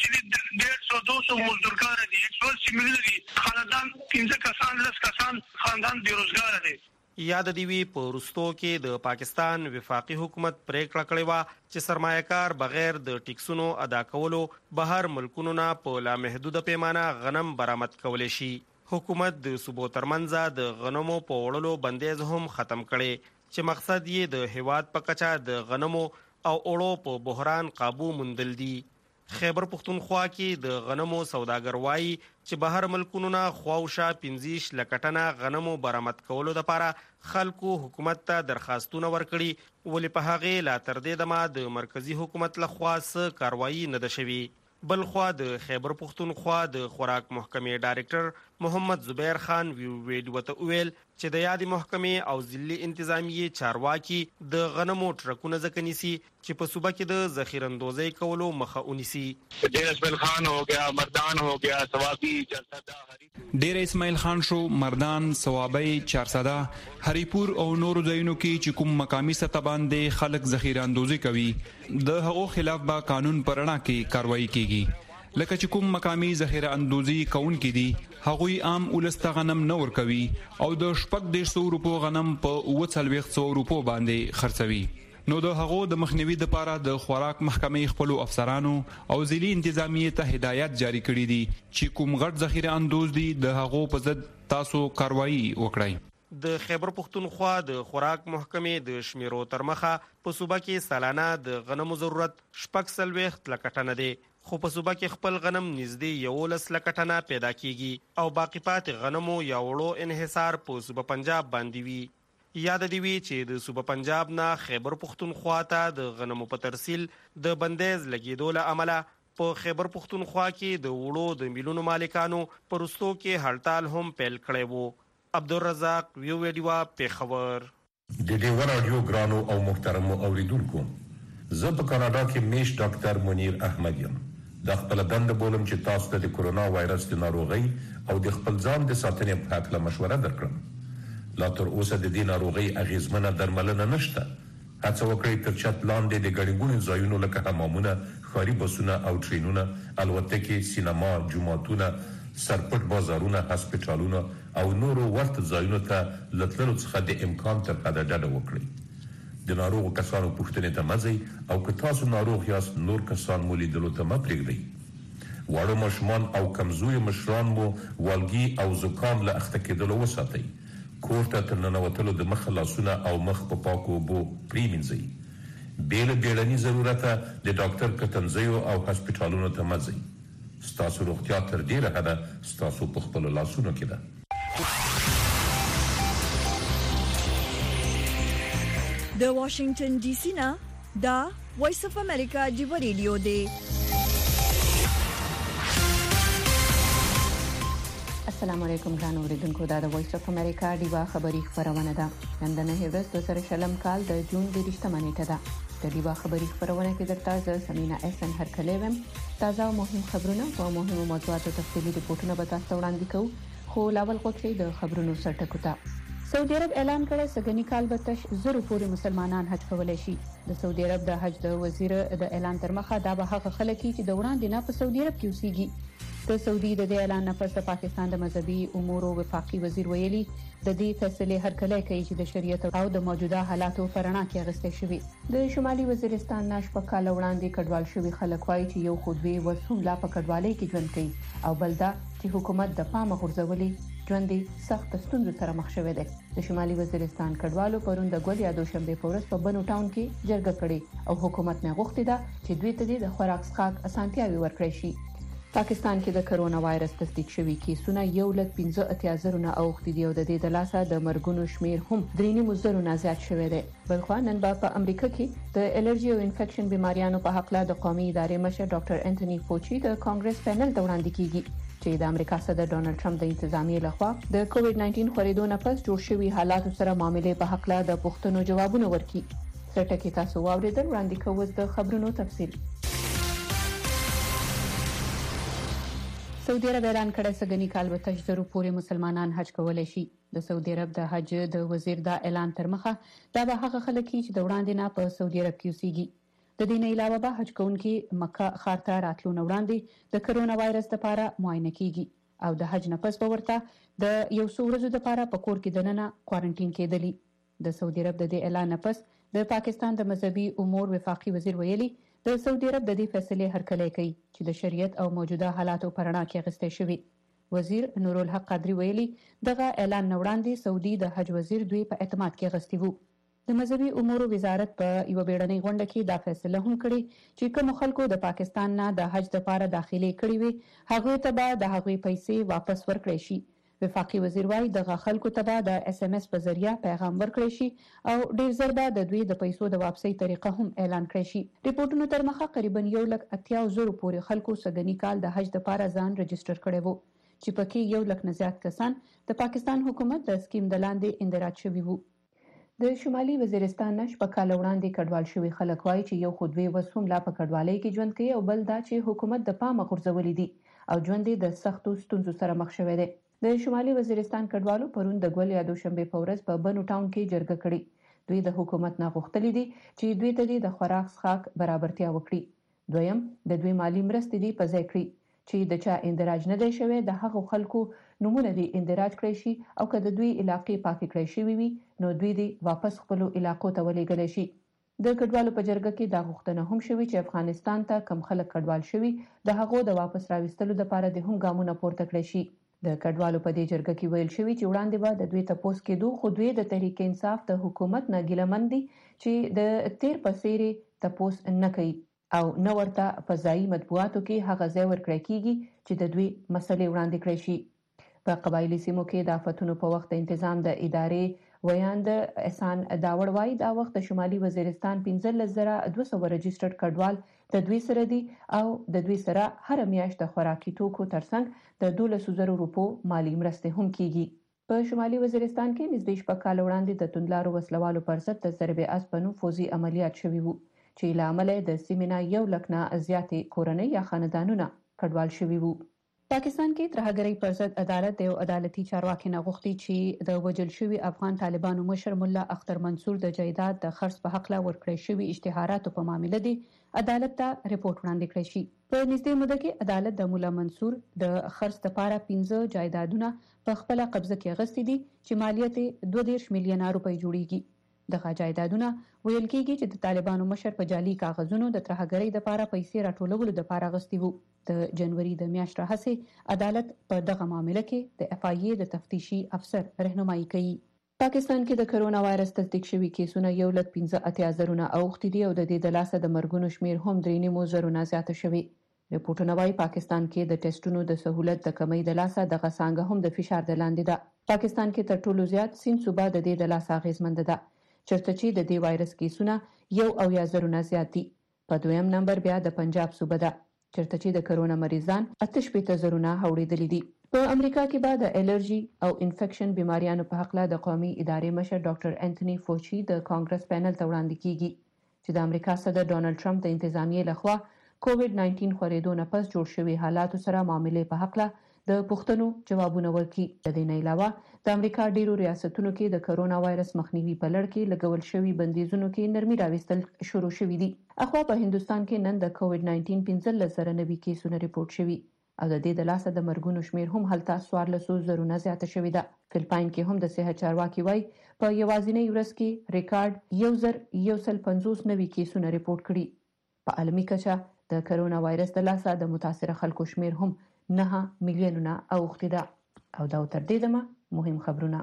چې 150 مزدورکار دي 180 میلیونه دي خاندان 15 کسان 10 کسان خاندان بیروزګار دي. یاد دی وی په روستو کې د پاکستان وفاقي حکومت پریکړه کړې و چې سرمایه‌کار بغیر د ټیکسونو ادا کولو بهر ملکونو نه په لا محدود پیمانه غنم برآمد کولای شي. حکومت د صوبو ترمنځ د غنمو په وړلو بندیز هم ختم کړي چې مقصد یې د هیواد په کچا د غنمو او اوړو په بحران قابو موندل دي. خیبر پختونخوا کې د غنمو سوداګر وایي چې بهر ملکونو نه خواوشا 15 لک ټنه غنمو برآمد کولو لپاره خلکو حکومت ته درخواستونه ورکړي ولې په هغه لا تر دې دمه د مرکزی حکومت لخوا څه کاروایی نه ده شوې. بلخوا د خیبر پختونخوا د خوراک محکمې ډایریکټر محمد زبیر خان ویډیو ته ویل چې د یادې محکمې او ضلعي انتظامیه چارواکي د غنمو ټرکونه ځکه نیسي چې په صوبه کې د ذخیره اندوزۍ کولو مخه ونیسي. ډیر اسماعیل خان हो गया مردان हो गया ثوابي چارسده ډیر اسماعیل خان شو مردان ثوابي چارسده هریپور او نورو ځایونو کې چې کوم مقامي سطح باندې خلک ذخیره اندوزۍ کوي د هغو خلاف به قانون پرنا کې کاروایی کیږي. لکه چې کوم مقامی ذخیره اندوزی کون کې دي هغوی عام ولست غنم نه ور کوي او د 150 روپو غنم په 40 روپو باندې خرڅوي. نو د هغو د مخنیوي لپاره د خوراک محکمې خپل افسرانو او ضلعي انتظامیه ته هدایت جاری کړي دي چې کوم غټ ذخیره اندوز دي د هغو په ضد تاسو کاروایی وکړئ. د خیبر پختونخوا د خوراک محکمې د شمیرو تر مخه په صوبه کې سالانه د غنمو ضرورت 40 لک ټنه دی خو په صوبه کې خپل غنم نږدې 11 لک ټنه پیدا کیږي او باقی پاتې غنمو یا وړو انحصار په صوبه پنجاب باندې وی. یاد دی وی چې د صوبه پنجاب نه خیبر پختونخوا ته د غنمو په ترسیل د بندیز لګیدو له عمله په خیبر پختونخوا کې د وړو د میلیونو مالکانو پرستو کې هړتال هم پیل کړی وو. عبدالرزاق ویډیو پیښور. د ډیو رادیو ګرانو او محترمو اوریدونکو زه په کاناډا کې میش ډاکټر منیر احمد یم. د خپل دند بولم چې تاسو ته د کورونا وایرس د ناروغي او د خپل ځان د ساتنې په اړه مشوره درکړم. لا تر اوسه د دې ناروغي اغیزمنه درملنه نشته. هڅه وکړئ تر چت لاندې د ګڼګونو ځایونو لکه حمامونه، ښاري بسونه او ټرینونه، الوتکې، سینما، جوماتونه، سرپټ بازارونه، هسپتالونه او نورو ورته ځایونو ته لتللو څخه د امکان تر حده ډډه وکړئ. د ناروغ کسانو پوښتنې ته مزي او که تاسو ناروغ یاست نور کسان مو لیدلو ته مه پرېږدئ. واړه ماشومان او کمزوري مشران مو والګي او زکام له اخته کېدلو وساتئ. کور ته تر ننوتلو د مخ لاسونه او مخ په پاکو اوبو پرېمینځئ. بیله بیړني ضرورته د ډاکټر کتنځیو او هسپټالونو ته مزئ. ستاسو روغتیا تر ډیره حده ستاسو په خپلو لاسونو کې ده. د واشنگټن ډي سي نه دا وایس اف امریکا ډیو ریډیو دی. السلام علیکم ګران اوریدونکو، دا د وایس اف امریکا ډیوا خبری خبرونه ده. نن د 2020 کال د جون 20 نیټه ده. د ډیوا خبری خبرونه کې درته ز سمینا احسن هرکلی وم. تازه او مهم خبرونه او مهمو موضوعاتو تفصیلي ریپورتونه به تاسو ته وړاندې کوو. خو لاول غوښتي د خبرونو سرټکو ته. سعودي عرب اعلان کړی سګنی کال به تش زرو پورې مسلمانان حج کولای شي. د سعودي عرب د حج د وزیر د اعلان تر مخه دا به هغه خلک چې د وړاندې نه په سعودي عرب کې اوسېږي. د سعودي د اعلان نه پس د پاکستان د مذهبي امور او وفاقي وزیر ویلي د دې فیصله هرکلی کوي چې د شریعت او د موجوده حالاتو پرانا کې اغستې شوی. د شمالي وزیرستان ناش په کال وړاندې کډوال شوی خلک وایي چې یو خودوي وسوم لا په کډوالۍ کې ژوند کوي او بل دا چې حکومت د پامه غورځولي ژوند سخت ستونزو سره مخ شوی دی. د شمالي وزیرستان کډوالو پرون د ګول یا دوشنبه په ورځ په بنو ټاون کې جرګه کړې او حکومت نه غوښتي دا چې دوی ته د خوراک څښاک اسانتیاوي ورکړي شي. پاکستان کې د کرونا وایرس تصدیق شوی کیسونه 1.15 نه اوښتي دي او د دې د لاسه د مرګونو شمیر هم 3.0 نه زیات شوی دی. بلخو نن په امریکا کې د الرجی او انفیکشن بیماریانو په حق له د قومي ادارې مشر ډاکټر انټونی فوچی د کانګرس پینل ته وړاندې کیږي چې د امریکا صدر ډونالد ټرمپ د انتظامیې لخوا د کووډ 19 خورېدو نه پس جوړ شوی حالات سره معاملې په حق له د پښتنو جوابونه ورکړي. سرټکی تاسو واوریدل، وړاندې کوو د خبرونو تفصیل. سعودي عرب اعلان کړی سګنی کال به تش زرو پورې مسلمانان حج کولای شي. د سعودي عرب د حج د وزیر دا اعلان تر مخه دا به هغه خلک چې د وړاندې نه په سعودي عرب کې اوسېږي. د دې نه علاوه به حج کوونکي مکه ښار ته راتلو نه وړاندې د کرونا وایرس لپاره معاینه کیږي او د حج نه پس به ورته د یو څو ورځې لپاره په کور کې دننه کوارنټین کېدلی. د سعودي عرب د دې اعلان نه پس د پاکستان د مذهبي امور وفاقي وزیر ویلي د سعودي عرب د دې فیصله هرکلی کوي چې د شریعت او موجوده حالاتو پرانا کې اغستې شوی. وزیر نورالحق قادری ویلي دغه اعلان نه وړاندې سعودي د حج وزیر دوی په اعتماد کې اغستی وو. د مذهبي امور وزارت په یو بیړنۍ غونډه کې دا فیصله هم کړې چې کوم خلکو د پاکستان نه د حج لپاره داخلي کړي وي هغه ته به د هغوی پیسې واپس ورکړي شي. وفاقي وزیر وايي دغه خلکو ته به د اس ام اس په ذریعہ پیغام ورکړي شي او ډیر زر به د دوی د پیسو د واپسۍ طریقه هم اعلان کړي شي. ریپورتونو تر مخه تقریبا 1,80,000 پورې خلکو سګنی کال د حج لپاره ځان رجسټر کړي وو چې پکې 1 لک نه زیات کسان د پاکستان حکومت د سکیم د لاندې اندراج شوي وو. د شمالي وزیرستان نش په کال وړاندې کډوال شوی خلک وایي چې یو خودوي وسوم لا په کډوالۍ کې ژوند کوي او بل دا چې حکومت د پامه غورځولې دي او ژوند د سختو ستونزو سره مخ شوی دی. د شمالي وزیرستان کډوالو پرون د ګول یا دوشنبه په ورځ په بنو ټاون کې جرګه کړې. دوی د حکومت نه غوښتلي دي چې دوی ته د خوراک څښاک برابرتیا وکړي. دویم د دوی مالی مرستې دي په ځای کړي چې د چا اندراج نه دی شوی د هغو خلکو نمونه دي اندراج کړی شي او که د دوی علاقې پاکې کړی شوی وي نو دوی دي واپس خپل علاقو ته ولېږل شي. د کډوالو په جرګه کې دا غوښتنه هم شوی چې افغانستان ته کم خلک کډوال شوی د هغو د واپس راوستلو لپاره د هم ګامونه پورته کړی شي. د کډوالو په دې جرګه کې ویل شوی چې وړاندې به د دوی تپوس کېدو خو دوی د تحریک انصاف د حکومت نه ګیلمن دي چې د تیر پسېري تپوس نه کوي او نه ورته په ځایي مطبوعاتو کې هغه ځای ورکړی کیږي چې د دوی مسلې وړاندې کړی شي. په قبایلی سیمو کې د آفتونو په وخت تنظیم د ادارې ویاند احسان داوړ وايي دا وخت د شمالي وزیرستان 15,200 رجسټرډ کډوال د دوی سره دي او د دوی سره هر میاشت د خوراکي توکو ترڅنګ د 12,000 روپو مالی مرستې هم کیږي. په شمالي وزیرستان کې نږدې شپږ کال وړاندې د توندلارو وسلوالو پر ضد د ضرب اسپنو فوزي عملیات شوي وو چې له امله د سیمې نه 1 لک نه زیاتې کورنۍ یا خاندانونه کډوال شوي وو. پاکستان کې ترهګرۍ پر ضد عدالت د عدالتي چارواکي نه غوښتي چې د وجل شوی افغان طالبانو مشر مولا اختر منصور د جایداد د خرڅ په حق لا ورکړی شوی اشتهاراتو په معاملې دی عدالت ته ریپورت وړاندې کړی شي. په نږدې موده کې عدالت د مولا منصور د خرڅ لپاره 15 جایدادونه په خپل قبضه کې اخیستي دي چې مالیت 2.2 میلیونه روپۍ جوړیږي. دغه جایدادونه ویل کېږي چې د طالبانو مشر په جعلي کاغذونو د ترهګرۍ لپاره پیسې راټولولو لپاره غوښتي وو. د جنوري د میاشتې راهیسې عدالت په دغه معاملې کې د اف آی ای د تفتیشي افسر رهنمایي کوي. پاکستان کې د کرونا وایرس تصدیق شوي کیسونه 1.15 اوښتي دي او د دې د لاسه د مرګونو شمیر هم 3.9 زیاته شوی. ریپورتونه وايي پاکستان کې د ټیسټونو د سہولت د کمی د لاسه دغه څنګه هم د فشار د لاندې ده. پاکستان کې تر ټولو زیات سین صوبه د دې د لاسه اغیزمند ده چرته چې د دې وایرس کیسونه 1.0 زیات دي. په دویم نمبر بیا د پنجاب صوبه ده چرته چې د کرونا مریضان 88,000 اوریدلي دي. په امریکا کې بعد د الرجی او انفیکشن بیماریانو په حق له د قومي ادارې مشر ډاکټر انټونی فوچی د کانګرس پینل ته وړاندې کیږي چې د امریکا صدر ډونالد ټرمپ د انتظامیې لخوا کووډ-19 خورېدو نه پس جوړ شوی حالاتو سره معاملې په حق له د پوښتنو جوابونه ورکړي. د دې نه علاوه د امریکا ډیرو ریاستونو کې د کرونا وایرس مخنیوي په لړ کې لګول شوی بندیزونو کې نرمي راوستل شروع شوې دي. اخوا په هندستان کې نن د کووډ-19 15,000 نوي کیسونه ریپورت شوي او د دې د لاسه د مرګونو شمیر هم هلته 14,000 زیاته شوې ده. فلپاین کې هم د صحت چارواکي وایي په یوازینۍ ورځ کې ریکارډ 1,150 نوي کیسونه ریپورت کړي. په عالمي کچه د کرونا وایرس د لاسه د متاثر خلکو شمیر هم 9 میلیونونه اوښتي ده. او دا تر دې دمه مهم خبرونه.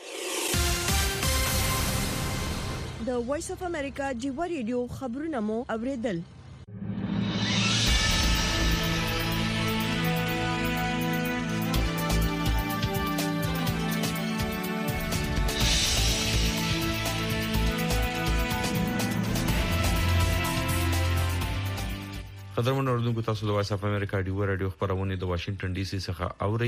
د وایس اف امریکا جیو ریډیو خبرونه مو اوریدل. قدرمن اوردونکو تاسو د وایس اف امریکا ډیو رادیو خبرونه د واشنگټن ډي سي څخه اوري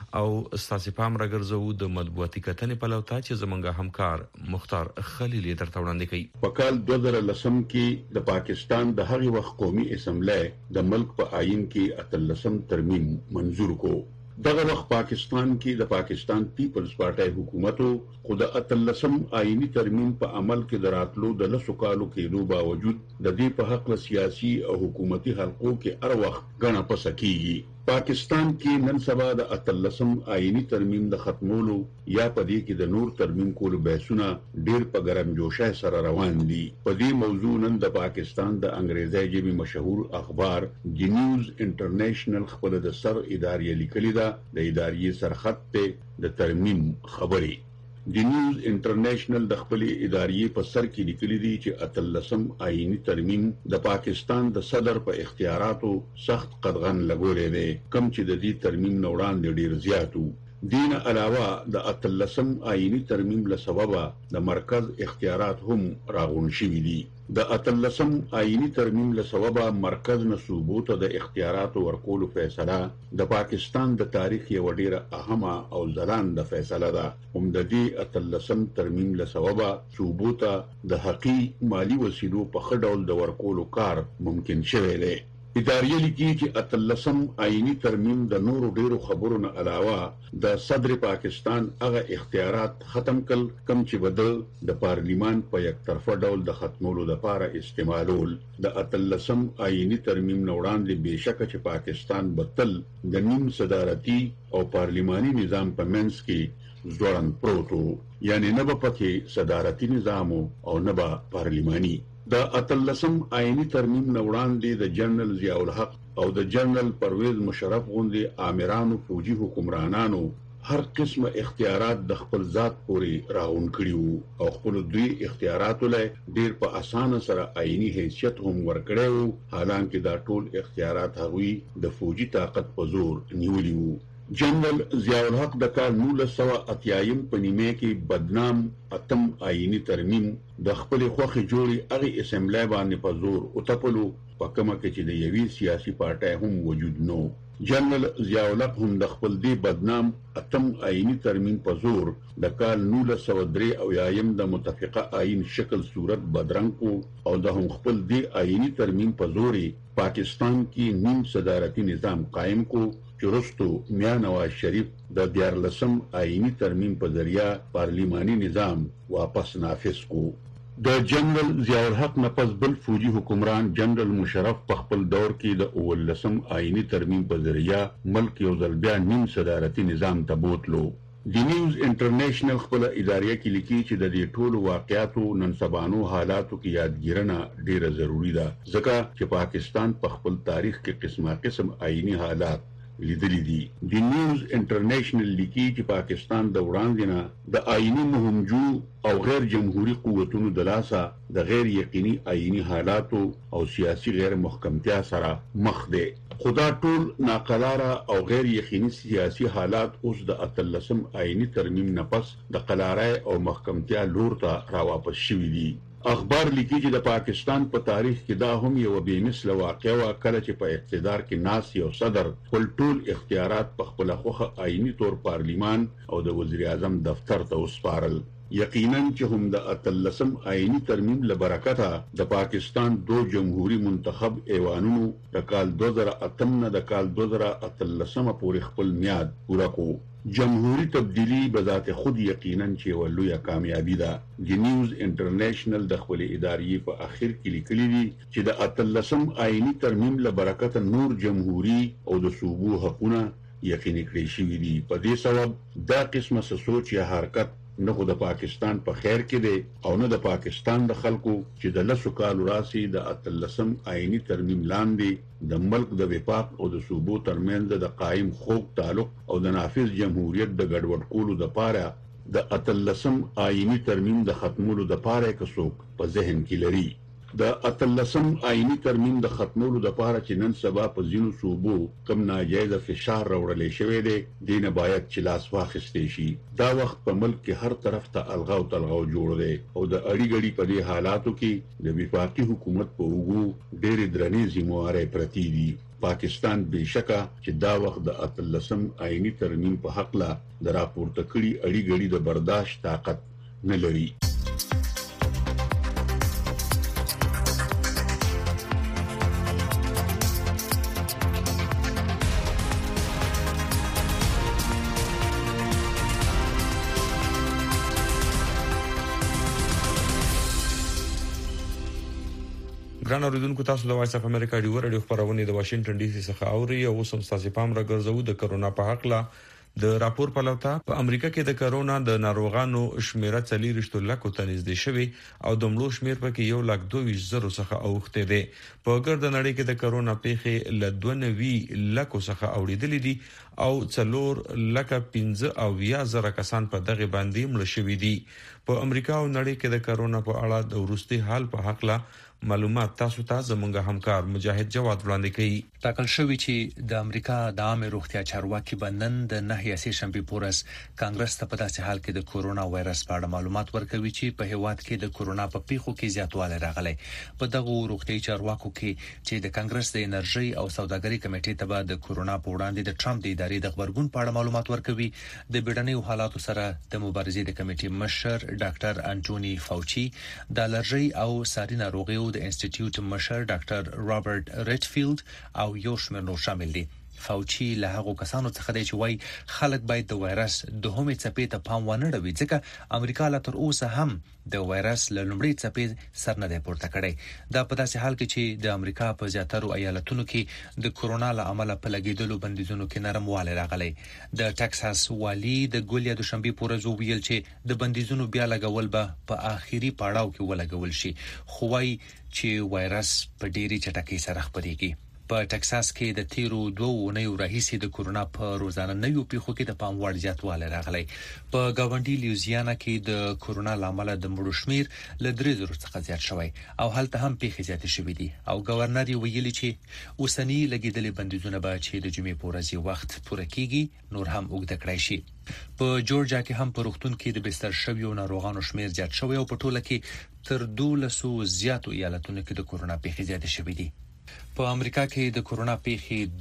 او ستاسو پام راګرځو د مطبوعاتي کتنې په لور ته چې زمونږ همکار مختار خلیل درته وړاندې کوي. په کال 2010 کې د پاکستان د هغې وخت قومي اسمبلی د ملک په آئین کې 18 ترمیم منظور کو. دغه وخت پاکستان کې د پاکستان پیپلز پارټي حکومت خو د 18 آئینی ترمیم په عمل کې دراتلو د لسو کالو کېدو باوجود د دې په حق سیاسي او حکومتي حلقو کې هر وخت غنا پس کیږي. پاکستان کې نن سبا د 18 آئینی ترمیم د ختمولو یا پدې کې د نور ترمیم کولو بحثونه ډېر په ګرم جوشه سره روان دي. په دې موضوع نن د پاکستان د انګریزي ژبې مشهور اخبار دی نیوز انټرنیشنل خپل د سر ادارې لیکلي ده د ادارې سرخط ته د ترمیم خبري. دی نیوز انټرنیشنل د خپل ادارې په سر کې لیکلي دي چې 18 آئینی ترمیم د پاکستان د صدر په اختیاراتو سخت قدغن لګولې ده کم چې د دې ترمیم نوړان ډیر زیاتو. دین علاوه د 18 آئینی ترمیم له سببه د مرکز اختیارات هم راغون شوي دي. د 18 آئینی ترمیم له سببه مرکز نه صوبو ته د اختیارات ورکولو فیصله د پاکستان د تاریخ یو ډیره اهمه او ځلانده فیصله ده. هم د دې 18 ترمیم له سببه صوبو ته د حقیقي مالی وسیلو په ښه ډول د ورکولو کار ممکن شوی دی. ادارې لیکي چې 18 آئینی ترمیم د نورو ډیرو خبرو نه علاوه د صدر پاکستان هغه اختیارات ختم کړل کم چې بدل د پارلیمان په یک طرفه ډول د ختمولو لپاره استعمالول. د 18 آئینی ترمیم نه وړاندې بهشکه چې پاکستان بتل د نیم صدارتي او پارلیماني نظام په منځ کې ځوړند پروتو، یعنی نه به پکې صدارتي نظام او نه به پارلیماني. د 18 آئینی ترمیم نه وړاندې د جنرال ضیاء الحق او د جنرال پرویز مشرف غوندې آمرانو فوجي حکمرانانو هر قسمه اختیارات د خپل ذات پورې راغون کړي او خپل دوی اختیاراتو له ډیر په اسانه سره آئینی حیثیت هم ورکړي، حالانکه دا ټول اختیارات هغوی د فوجي طاقت په زور نیولي وو. جنرال ضیاء الحق د کال 1980 په نیمه کې بدنام اتم آئینی ترمیم د خپل خوخي جوړي هغه اسمبلی باندې په زور او تپلو په کومه کې چې د یوې سیاسي پارټۍ هم وجود نو. جنرال ضیاء الحق هم د خپل دی بدنام اتم آئینی ترمیم په زور د کال 1903 د متفقه آئین شکل صورت بدرنګ کو او د هم خپل دی آئینی ترمیم په زوري پاکستان کې نیم صدارتي نظام قائم کو چې وروسته میا نواز شریف د 14 آئینی ترمیم په ذریعہ پارلیماني نظام واپس نافذ کو. د جنرال ضیاء الحق نه پس بل فوجي حکمران جنرال مشرف په خپل دور کې د 19 آئینی ترمیم په ذریعہ ملک یو ځل بیا نیم صدارتي نظام ته بوتلو. د نیوز انټرنیشنل خپل ادارې کې لیکي چې د دې ټولو واقعاتو نن سبانو حالاتو کې یادګیرنه ډیره ضروری ده ځکه چې پاکستان په خپل تاریخ کې قسم آئینی حالات لیدلې دي. د نیوز انټرنیشنل لیکي چې پاکستان د وړاندې نه د آئینی مهمجو او غیر جمهوریت قوتونو د لاسه د غیر یقیني آئینی حالاتو او سیاسي غیر محکمتیا سره مخ دی. خدا ټول ناقراره او غیر یقیني سیاسي حالات اوس د 13 آئینی ترمیم نه پس د قلارای او محکمتیا لور ته راواپس شوي دي. اخبار لیکي چې د پاکستان په تاریخ کې دا هم یو بې مثله واقعه وا کله چې په اقتدار کې ناس یو صدر خپل ټول اختیارات په خپل خوخه آئینی طور پارلیمان او د وزیر اعظم دفتر ته وسپارل. یقینا چې هم د 13 آئینی ترمیم لبرکته د پاکستان دو جمهوریت منتخب ایوانونو د کال 2008 نه د کال 2013 پورې خپل میاد پورا کو. جمهوری تبدیلی بذات خود یقینا چې ولویا کامیابی ده. د نیوز انټرنیشنل د خپل ادارې په اخر کې لیکلي دي چې د 13 آئینی ترمیم لبرکته نور جمهوری او د صوبو حقونه یقیني کړی شوي دي. په دې سبب دا قسمه سوچ یا حرکت نه خو د پاکستان په خیر کې دی او نه د پاکستان د خلکو چې د لسو کالو راسي د 13 آئینی ترمیم لاندې د ملک د وفاق او د صوبو ترمنځ د قائم خوږ تعلق او د نافذ جمهوریت د ګډوډ کولو د پاره د 13 آئینی ترمیم د ختمولو د پاره کڅوک په ذهن کې لري. د 13 آئینی ترمیم د ختمولو د پاره چې نن سبا په ځینو صوبو کم ناجایز فشار راوړل شوی دی دینه باید چې لاس واخیستې شي. دا وخت په ملک کې هر طرف ته الغاو تلغاو جوړ دی او د اړیګړي په دې حالاتو کې د وفاقي حکومت په وګو ډېر درنې ذمہواري پرتی دي. پاکستان بشکه چې دا وخت د 13 آئینی ترمیم په حق لا د راپورته کړي اړیګړي د برداشت طاقت نه لري. ګران اوریدونکو تاسو د وایس اف امریکا ډیو رادیو خبرونه د واشنگټن ډي سي څخه اوري او اوس تاسو پام راګرځو د کرونا په حق لا د راپور په لوتا په امریکا کې د کرونا د ناروغانو شمیره 4 لک ته نږدې شوی او د مړو شمیر په کې 1,22,000 څخه اوخته دی. په ګرد نړۍ کې د کرونا پیښې ل 2 لک څخه اوریدلې دي او 4,15,000 کسان په دغه باندې مړ شوي دي. په امریکا او نړۍ کې د کرونا په اړه د ورستي حال په حق لا معلومات تاسو ته زموږ همکار مجاهد جواد وړاندې کړي. ټاکل شوی چې د امریکا د عامه روغتیا چارواکي بندن د 9 شنبه پورس کانګرس ته په داسې حال کې د کورونا وایرس په اړه معلومات ورکوي چې په هیواد کې د کورونا په پیښو کې زیاتوالی راغلی. په دغه روغتي چارواکو کې چې د کانګرس د انرژي او سوداګرۍ کمیټې ته به د کورونا په وړاندې د ټرمپ د ادارې د خبرګون په اړه معلومات ورکوي. د بیړنیو حالاتو سره د مبارزې د کمیټې مشر ډاکټر انټونی فاوچي د الرژي او ساري ناروغیو د انسټیټیوټ مشر ډاکټر رابرټ ریچفیلد او یو شمېر نور شامل دي. فاوچي له هغو کسانو څخه دی چې وایي خلک باید د وایرس دوهمې څپې ته پام ونه ډوي ځکه امریکا لا تر اوسه هم د وایرس له لومړۍ څپې سر نه دی پورته کړی. دا په داسې حال کې چې د امریکا په زیاترو ایالتونو کې د کورونا له امله په لګیدلو بندیزونو کې نرموالی راغلی. د ټکساس والی د ګولیا د شنبې پورز ویل چې د بندیزونو بیا لګول به په آخري پړاو کې ولګول شي خو وايي چې وایرس په ډېری چټکۍ سره خپرېږي. په ټکساس کې د تیرو 2 اونیو راهیسې د کورونا په روزانه نویو پیښو کې د پام وړ زیاتوالی راغلی. په ګاونډي لیوزیانا کې د کورونا لامل د مړو شمیر له 3,000 څخه زیات شوی او هلته هم پیښې زیاتې شوې دي او گورنر یې ویلي چې اوسنی لګیدلې بندیزونه به چې د جمعې په ورځ وخت پوره کیږي نور هم اوږده کړای شي. په جورجیا کې هم په روغتون کې د بستر شویو ناروغانو شمیر زیات شوی او په ټوله کې تر 1200 زیاتو ایالتونو کې د کورونا پیښې زیاتې شوې دي. په امریکا کې د کورونا پیښې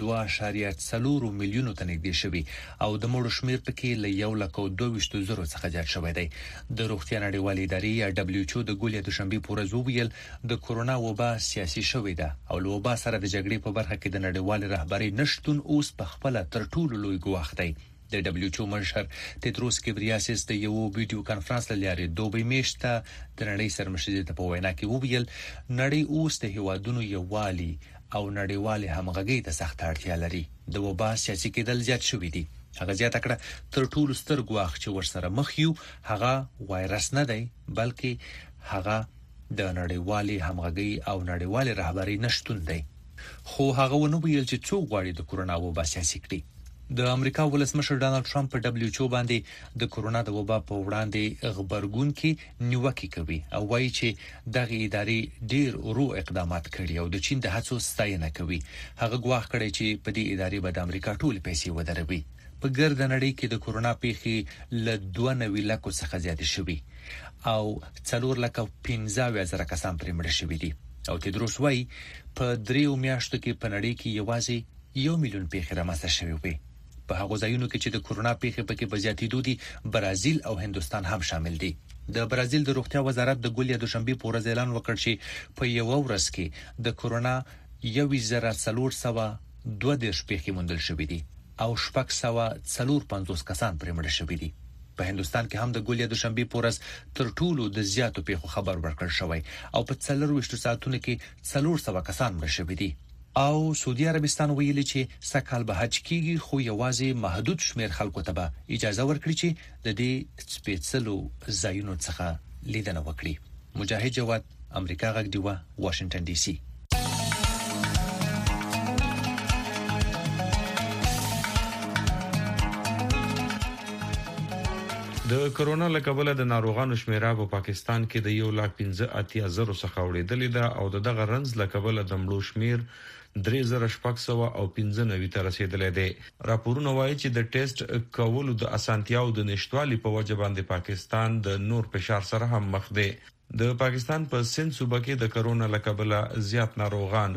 2.4 میلیونو ته نږدې شوي او د مړو شمیر پکې له 1,22,000 څخه زیات شوی دی. د روغتیا نړیوالې ادارې یا WHO د ګولیا د شنبې پورز ویل د کورونا وبا سیاسي شوې ده او له وبا سره د جګړې په برخه کې د نړیوال رهبرۍ نشټون اوس په خپل تر ټولو لوی ګواښ دی. د WHO مشر تدروس کبریاسس د یو ویډیو کانفرنس لاري دوبۍ میشته د نړۍ سرمشر ته په وینا کې وویل نړۍ اوس د هیوادونو یووالي او نړیوال همغږي ته سخت اړتیا لري. د وبا سیاسي کېدل زیات شوې دي. هغه زیاته کړه تر ټولو ستر ګواښ چې ورسره مخ یو هغه وایرس نه دی بلکې هغه د نړیوالې همغږي او نړیوالې رهبرۍ نشټون دی. خو هغه ونه ویل چې څوک غواړي د کورونا وبا سیاسي کړي. د امریکا ولسمشر ډانلډ ټرمپ په WHO باندې د کورونا د وبا په وړاندې خبرګون کې نیوکه کوي او وایي چې دغه ادارې ډیر ورو اقدامات کړي او د چین د هڅو ستاینه کوي. هغه ګواښ کړی چې په دې ادارې به د امریکا ټول پیسې ودروي. په ګرد نړۍ کې د کورونا پیښې له 2 لکو څخه زیات شوي او 4,15,000 کسان پرې مړه شوي دي او تدروس وایي په 3 میاشتو کې په نړۍ کې یوازې 1 میلیون پیښې رامنځته شوي وي. په هغه ځایونو کې چې د کورونا پیښې پکې بزیاتېدو دي برازیل او هندستان هم شامل دي. د برازیل د روغتیا وزارت د ګول یا دوشنبه په ورځ اعلان وکړ چې په یو ورځ کې د کورونا 1,402 پیښې موندل شوې دي او 645 کسان پرې مړه شوي دي. په هندستان کې هم د ګول یا دوشنبه په ورځ تر ټولو د زیاتو پیښو خبر ورکړل شوی او په 24 ساعتونو کې 400 کسان مړه شوي دي. او سعودي عربستان ویلي چې سکهال به حج کیږي خو یوازې محدود شمیر خلکو ته به اجازه ورکړي چې د دې سپېڅلو ځایونو څخه لیدنه وکړي. مجاهد جواد، امریکا غږ دیوه، واشنگټن ډي سي. د کرونا له کبله د ناروغانو شمیره په پاکستان کې د 1,15,000 څخه وړاندې ده او دغه رنز له کبله د مړو شمیر 3,695 ته رسیدلی دی. راپورونه وایي چې د ټیسټ کولو د اسانتیاو د نشټوالي په وجه باندې پاکستان د نور فشار سره هم مخ دی. د پاکستان په سند صوبه کې د کرونا له کبله زیات ناروغان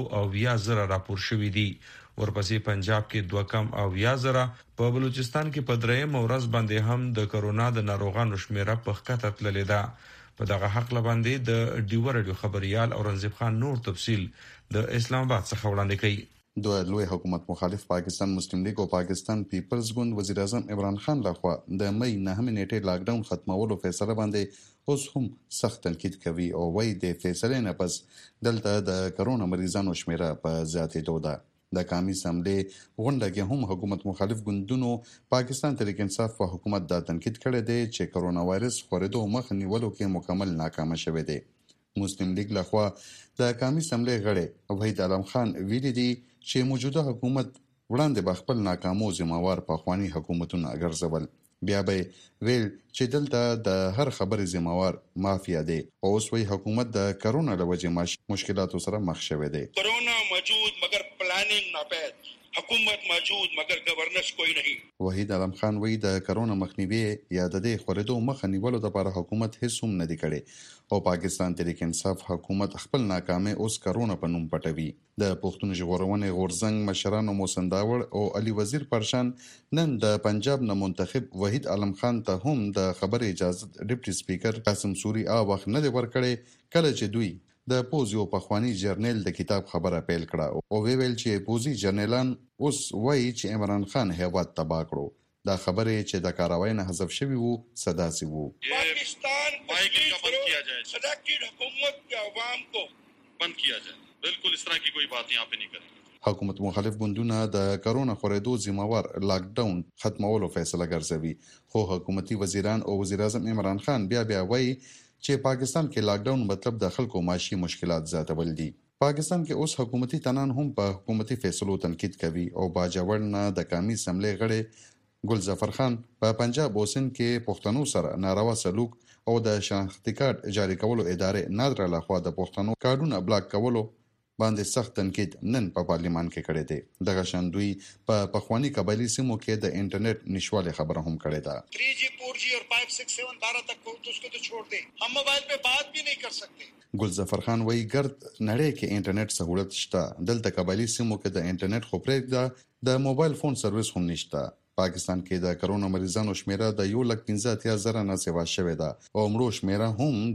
1,000 راپور شوي دي. ورپسې پنجاب کې 2,000 په بلوچستان کې په درېم ورځ باندې هم د کرونا د ناروغانو شمیره په ښکته تللې ده. په دغه حق باندې د ډیو رادیو خبريال اورنګزیب خان نور تفصیل د اسلام آباد څخه وړاندې کوي. د لوی حکومت مخالف پاکستان مسلم لیگ او پاکستان پیپلز ګوند وزیر اعظم عمران خان لخوا د مئی 9 نیټه لاک ډاون ختمولو فیصله باندې اوس هم سخت تنقید کوي او وايي د فیصلې نه پس دلته د کرونا مریضانو شمیره په زیاتېدو ده. د قومي اسمبلی غونډه کې هم حکومت مخالف ګوندونو پاکستان تحریک انصاف او حکومت دا تنقید کړی دی چې کرونا وایرس خورېدو مخ نیولو کې مکمل ناکام شوی دی. مسلم لیگ لخوا د قومي اسمبلی غړي وحید علم خان ویلي دی چې موجوده حکومت وړاندې به خپل ناکامو ذمہوار پخوانی حکومتونه ګرځول. بیا به ویل چې دلته د هر خبرې ذمہوار مافیا دی او اوس وی حکومت د کرونا له وجې مشکلاتو سره مخ شوی دی. کرونا موجود مگر پلاننگ ناپید، حکومت موجود مگر گورننس کوئی نہیں. وحید علم خان وی د کرونا مخنیوي یا د دې خورېدو مخه نیولو لپاره حکومت هیڅ هم نه دی کړی او پاکستان تحریک انصاف حکومت خپل ناکامي اوس کرونا په نوم پټوي. د پښتون ژغورنې غورځنګ مشرانو موسنداور او علي وزیر پرشان نن د پنجاب نه منتخب وحید علم خان ته هم د خبرې اجازه ډیپټي سپیکر قاسم سوري وخت نه دی ورکړی کله چې دوی د پوزیو پخوانی جرنیل د کتاب خبره پیل کړه او ویل چې پوزي جرنیلان اوس وایي چې عمران خان هیواد تباہ کړو. دا خبرې چې د کاروای نه حذف شوی وو صداسي وو. پاکستان مایگل کا بند کیا جائے، صداقت حکومت کے عوام کو بند کیا جائے. بالکل اس طرح کی کوئی بات یہاں پہ نہیں کریں. حکومت مخالف ګوندونه د کرونا خورېدو ذمہوار لاک ډاون ختمولو فیصله ګرځوي خو حکومتي وزیران او وزیر اعظم عمران خان بیا وایي چې پاکستان کې لاک ډاون مطلب د خلکو معاشي مشکلات زیاتول دي. پاکستان کې اوس حکومتي تنان هم په حکومتي فیصلو تنقید کوي او باجوړ نه د قومي اسمبلی غړي ګل ظفر خان په پنجاب او سند کې پښتنو سره ناروا سلوک او د شناختی کارت جاری کولو ادارې نادره لخوا د پښتنو کارډونه بلاک کولو باندې سخت تنقید نن په پارلیمان کې کړی دی. دغه شان دوی په پخوانی قبایلی سیمو کې د انټرنیټ نشواله خبره هم کړې ده. 3G 4G और 5 6 7 12 तक को तो उसको तो छोड़ दे, हम मोबाइल पे बात भी नहीं कर सकते. ګل ظفر خان وایي ګرد نړۍ کې انټرنیټ سہولت شته، دلته قبایلی سیمو کې د انټرنیټ خو پرېږده د موبایل فون سرویس هم نشته. پاکستان کې د کرونا مریضانو شمیره د 1,15,000 نه سیوا شوې ده او مړو شمیره هم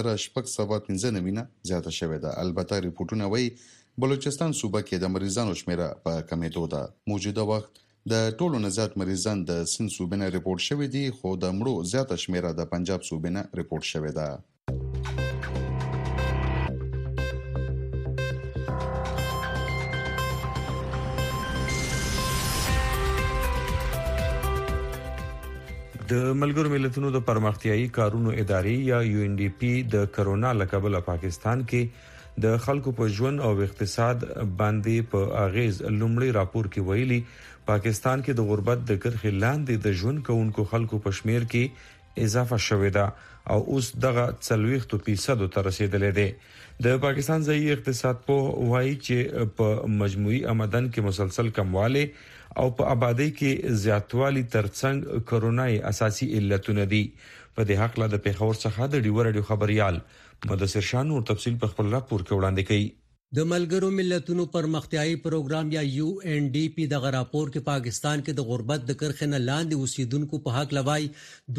3,695 زیاته شوې ده. البته ریپورتونه وایي بلوچستان صوبه کې د مریضانو شمیره په کمیدو ده. موجوده وخت د ټولو نه زیات مریضان د سند صوبې نه ریپورت شوي دي خو د مړو زیاته شمیره د پنجاب صوبې نه ریپورت شوې ده. د ملګرو ملتونو د پرمختیايي کارونو ادارې یا UNDP د کرونا لکبله پاکستان کې د خلکو په ژوند او اقتصاد باندې په اغیز لومړی راپور کې ویلي پاکستان کې د غربت د کرښې لاندې د ژوند کوونکو خلکو په شمیر کې اضافه شوې ده او اوس دغه 40% ته رسیدلې ده د پاکستان ځایي اقتصاد په وایي چې په مجموعي آمدن کې مسلسل کمواله او په آبادی کې زیاتوالی ترڅنګ کرونای اساسي علتونه دي په دې حق لا د پیښور څخه د ډیور رادیو خبريال مدثر شاه نور تفصیل په خپل راپور کې وړاندې کړي د ملګرو ملتونو پرمختیايي پروګرام یا UNDP د راپور کې پاکستان کې د غربت د کرښې نه لاندې اوسیدونکو په حق لوي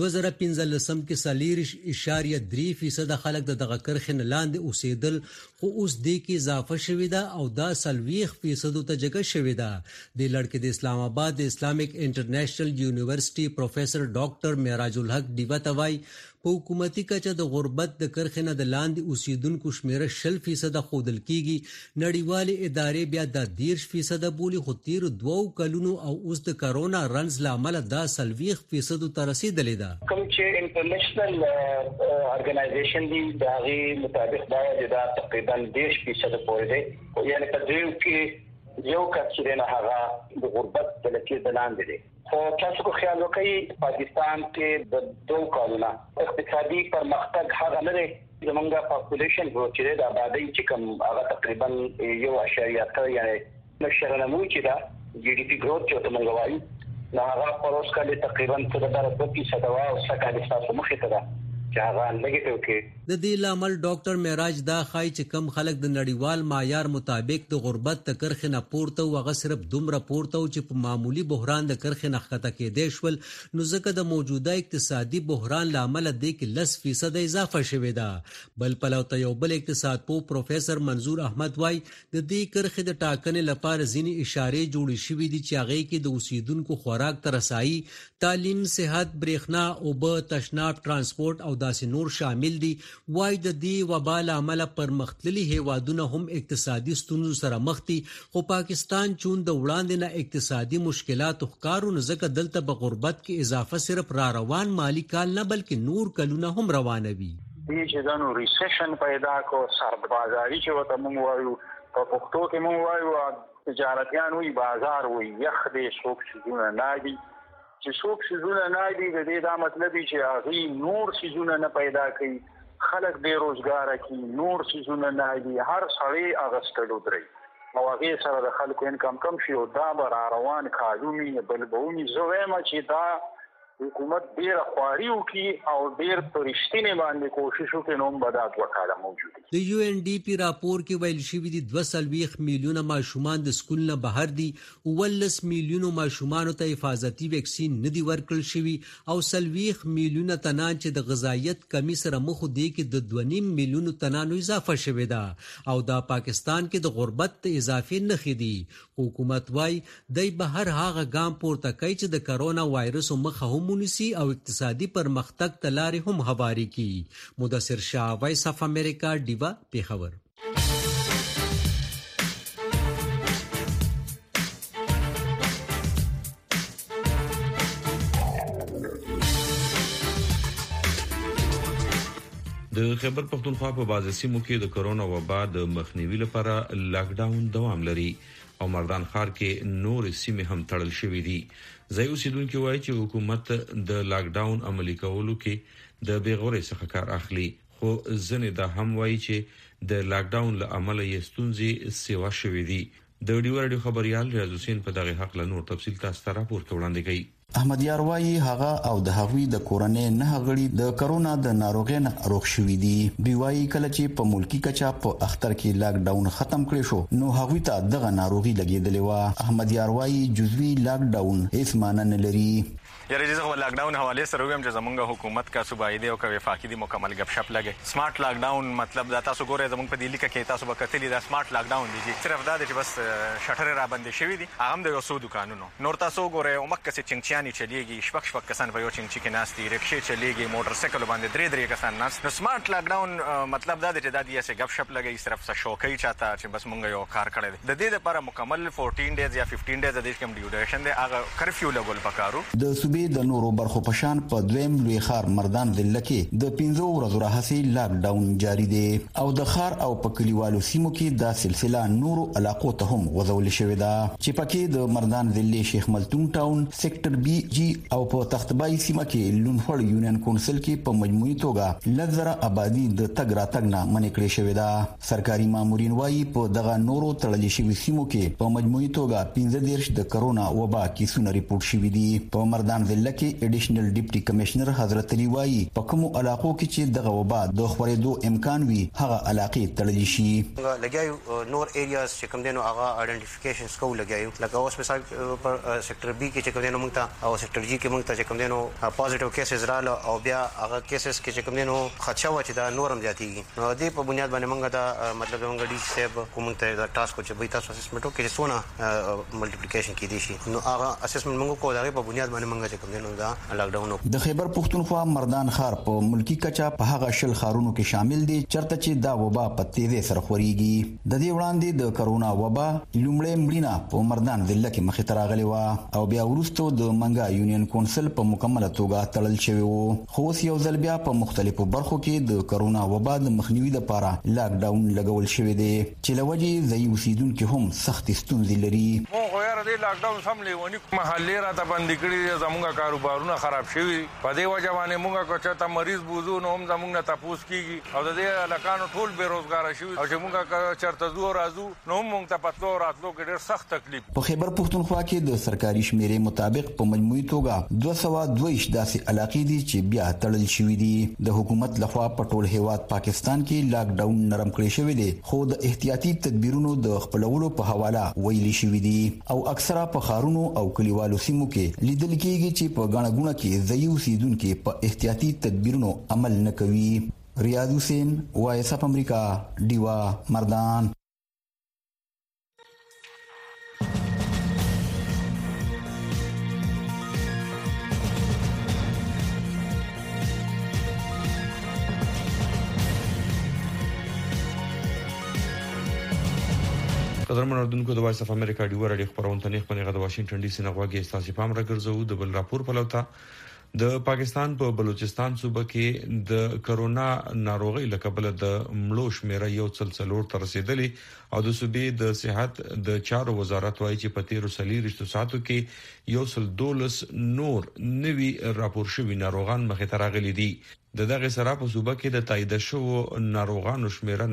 2015 کې 4.3% خلک دغه کرښې نه لاندې اوسیدل خو اوس د کې اضافه شوې ده او دا 40% ته جګه شوې ده د لړکې د اسلام آباد د اسلامیک انټرنیشنل یونیورسيټي پروفیسور ډاکټر معراج الحق دیوا توای په حکومتي کچه د غربت د کرښې نه د لاندې اوسیدونکو شمیره 40% خودل کیږي نړیوالې ادارې بیا د 10% بولی خو تیر 2 کلونو او اوس د کرونا رنز لامل دا 40% ته رسیدلې ده کوم چې انټرنیشنل ارګنایزیشن دی دغه مطابق دا تقریبا 10% پورې دی یعنی په دې کې یو کچې نه هغه د غربت د لکې د لاندې دی خو تاسو کو خیال وکړئ پاکستان کې د 2 کلونو اقتصادي پرمختګ هغه نه دی زمونږه پاپولیشن چې د آبادی چې کوم هغه تقریبا 1.3 یعنی نشرنمو چې دا GDP growth چې موږ وایو نو هغه پروس کله تقریبا 2% او سکه د تاسو مخې ته ده چې هغه نګیټیو کې د دې لامل ډاکټر معراج دا خای چې کم خلک د نړیوال معیار مطابق د غربت د کرښې نه پورته او هغه صرف دومره پورته او چې په معمولی بحران د کرښې نه ښکته کېدې شول نو ځکه د موجوده اقتصادي بحران لامل د 10% اضافه شوې ده بل پلوته یو بل اقتصاد پوه پروفیسور منظور احمد وای د دې کرښې د ټاکنې لپاره ځینې اشارې جوړې شوې دي چې هغه کې د اوسیدونکو خوراک تر رسایي تعلیم صحت برېښنا اوبه تشناب ترانسپورت او داسې نور شامل دي وای د دې وبال عمله پرمختللي هیوادونه هم اقتصادي ستونزو سره مخ دي خو پاکستان چون د وړاندې نه اقتصادي مشکلات ښکارو نه ځکه دلته په غربت کې اضافه صرف را روان مالی کال نه بلکې نور کلونه هم روانوي دې چې دا نو ریسیشن پیدا کو سربازاري چې وته مونږ وایو په پښتو کې مونږ وایو تجارتيان وي بازار وي یخ دې څوک شونه نه دي چې څوک شونه نه دي د دې دا مطلب چې هغه نور شونه نه پیدا کوي خلک بیروزګار کی نور سيزونه نه دي هر سړی اغستلو دري او هغه سره د خلکو انکم کم شي او دا بر روان قانوني بلبونی زوېما چې دا حکومت ډیر خواريو کی او ډیر پرشتینه باندې کوشش وکړي نو بدات وکړه موجود د UNDP راپور کې ویل شوی دي 2.2 میلیونه ماشومان د سکول نه بهر دي 19 میلیونه ماشومان ته حفاظتي ویکسین نه دی ورکړل شوی او 20 میلیونه تنان چې د غذایت کمی سره مخ دي کې د 2.5 میلیونه تنانو اضافه شوی ده او دا پاکستان کې د غربت ته اضافي نه خدي حکومت وای د بهر هغه ګام پورته کوي چې د کرونا وایرس مخه مونسی او اقتصادي پرمختګ تلاري هم هواري کی مدثر شاه وایس اف امریکا دیوا پیښور د خیبر پختونخوا په بازي سیمو کې د کرونا وبا د مخنیوي لپاره لاک ډاون دوام لري او مردان ښار کې نور سیمې هم تړل شوې دي ځای اوسیدونکو وایي چې حکومت د لاک ډاون عملي کولو کې د بیغوري څخه کار اخلي خو ځنې دا هم وایي چې د لاک ډاون له امله یې ستونزې سیوا شوې دي د ډیور رادیو خبريال ریاض حسین په دغه حق له نور تفصیل تاسو ته راپور وړاندې کوي احمد یار وایي هغه او د هغوی د کورنۍ نه غړي د کرونا د ناروغۍ نه روغ شوي دي دوی وایي کله چې په ملکی کچا په اختر کې لاک ډاون ختم کړی شو نو هغوی ته دغه ناروغي لګیدلې و احمد یار وایي جزوی لاک ډاون هیڅ معنی نه لري یاره چې لاک ډاون حواله سره ویم چې زمونږ حکومت کا صوبایي دی او کا وفاقي دی مکمل غب شپ لګي سمارټ لاک ډاون مطلب دا تاسو ګورئ زمونږ په دلی کې تاسو به کتلی دا سمارټ لاک ډاون دی چې صرف دا چې بس شټر را باندې شوی دي هغه د یو سو دکانونو نور تاسو ګورئ او مکه چې چنچياني چلیږي شپږ کسان په یو چنچي کې ناس دي رکشې چلیږي موټر سایکل باندې درې کسان ناس نو سمارټ لاک ډاون مطلب دا چې دا دی چې غب شپ لګي صرف څه شوکې چاته چې بس مونږ یو کار کړی د دې لپاره مکمل 14 ډیز یا 15 ډیز د کوم ډیوریشن دی هغه کرفیو لګول پکارو د صوبې صوبې د نورو برخو په شان په دویم لوی ښار مردان ضلع کې د 15 ورځو راهیسې لاک ډاون جاری دی او د ښار او په کلیوالو سیمو کې دا سلسله نورو علاقو ته هم وځول شوې ده چې پکې د مردان ضلع شیخ ملتون ټاون سېکټر بي جی او په تختبای سیمه کې لونفړ یونین کونسل کې په مجموعي توګه لزر آبادی د تګ راتګ نه منع کړې شوې ده سرکاري مامورین وايي په دغه نورو تړلې شوي سیمو کې په مجموعي توګه 15 د کرونا وبا کیسونه ریپورت شوي دي په مردان ضلع کې اډیشنل ډیپټي کمشنر حضرت علي وايي په کومو علاقو کې چې دغه وبا د خورېدو امکان وي هغه علاقې تړلې شي لګیاو نور ایریاز چې کوم دینو هغه آئیډنټیفیکیشنز کو لګیاو لکه اوس مثال پر سېکټر بي کې چې کوم دینو موږ ته او سېکټر جی کې موږ ته چې کوم دینو پوزټیو کیسز رااله او بیا هغه کیسز کې چې کوم دینو خدشه و چې دا نورم زیاتېږي نو دې په بنیاد باندې موږ دا مطلب موږ ډي صاحب کوم ته دا ټاسک چې به تاسو اسسمنټ وکړي چې څونه ملټیپلیکیشن کې دي شي نو هغه اسسمنټ موږ کو دا په بنیاد باندې موږ چې کوم دینو دا لاک ډاون د خیبر پښتونخوا مردان ښار په ملکی کچا په هغه شل ښارونو کې شامل دي چرته چې دا وبا په تیزه سره خوريږي د دې وړاندې د کرونا وبا لومړی مړینه په مردان ضلع کې مخې ته راغلې و او بیا وروسته د منګا یونین کونسل په مکمله توګه تړل شوی و خو یو ځل بیا په مختلفو برخو کې د کرونا وبا د مخنیوي لپاره لاک ډاون لګول شوی دی چې لوجې ځای اوسیدونکو هم سخت ستونزې لري مو خو یاره د لاک ډاون سم لیونی محلې راته بندي کړي زموږه کاروبارونه خراب شوي په دې وجه باندې موږ که چېرته مریض بوزو نو هم زموږ نه تپوس کیږي او د دې هلکانو ټول بېروزګاره شوي او چې موږ چېرته ځو راځو نو هم موږ ته په تلو راتلو کې ډېر سخت تکلیف په خیبر پښتونخوا کې د سرکاري شمیرې مطابق په مجموعي توګه 222 داسې علاقې دي چې بیا تړل شوي دي د حکومت لخوا په ټول هیواد پاکستان کې لاک ډاون نرم کړی شوی دی خو د احتیاطي تدبیرونو د خپلولو په حواله ویلي شوی دي او اکثره په ښارونو او کلیوالو سیمو کې لیدل کېږي چې په غاڼه غونه کې ځای اوسیدونکو په احتیاطي تدبیرونو عمل نه کوي ریاض حسین وایس اف امریکا دیوا مردان قدرمن اردوونکو د وایس اف امریکا ډیو رادیو خبرونه تنه خبرونه د واشنگټن ډي سي نه غواګي استاسي پام راګرځو د بل راپور په لوتا د پاکستان په بلوچستان صوبه کې د کرونا ناروغي لکبل د مړو شمیره یو سلسلور تر رسیدلې او د صوبې د صحت د چارو وزارت وايي چې په 13 ساعتو کې یو سل دولس نور نوي راپور شوی ناروغان مخې ته راغلي دي د دغه سره په صوبه کې د تایید شوو ناروغانو شمیره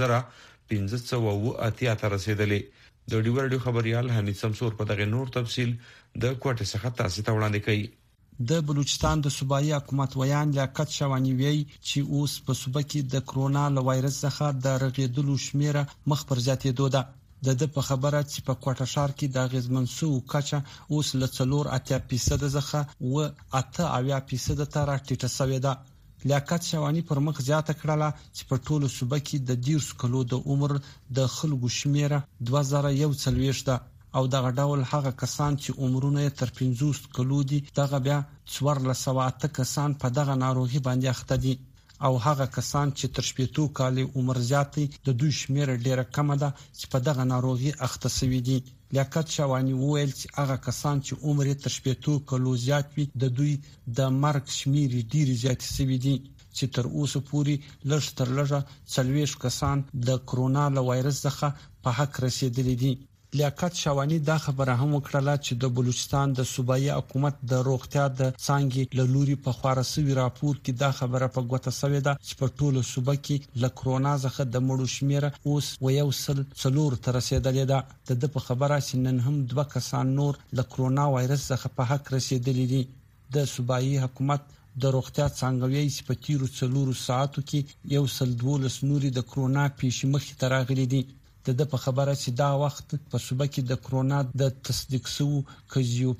9500 ته رسیدلې د ډیو رادیو خبريال حمید سمسور په دغه نور تفصيل د کوټه څخه تاسو ته وړاندې کوي د بلوچستان د صوبایي حکومت ویان لیاقت شوانی وی چې اوس په صوبه کې د کرونا وایرس څخه د رغیدلو شمیره مخ پر زیاتېدو ده د په خبره چې په کوټه ښار کې د غزمنسو کچا اوس ل 4% څخه و 8% ته راټیټه شوې ده لیاقت شوانی پر مخ زیاته کړله چې په ټولو صوبه کې د 10 کلو د عمر د خلکو شمیره 2041 ده او دغه ډول هغه کسان چې عمرونه تر 50 کلو دي دغه بیا 408 کسان په دغه ناروغي باندې اخته دي او هغه کسان چې تر 70 کال عمر زیات دي د دوی شمیره ډیره کم ده چې په دغه ناروغي اخته شوي دي لیاقت شوانی وویل چې هغه کسان چې عمر تر 70 کلو زیات وي د دوی د مرګ شمیره ډیره زیات شوي دي چې تر اوسه پورې لږ تر لږه 40 کسان د کرونا وایرس څخه په حق رسیدلي دي لیاقت شوانی دا خبره هم وکړه چې د بلوچستان د صوبایي حکومت د روغتیا د څنګه له لوري په خارسوي راپور کې دا خبره په ګوته سوې ده چې په ټولو صوبه کې له کرونا څخه د مړو شمیره اوس یو سل څلور تر رسیدلې ده د په خبره چې نن هم 2 کسان نور له کرونا وایرس څخه په حق رسیدلي دي د صوبایي حکومت د روغتیا څنګه وی چې په 13 ساعتو کې یو سل 12 نوري د کرونا پیښې مخې ته راغلي دي د په خبره چې دا وخت په صوبه کې د کرونا د تصدیق سو کزیو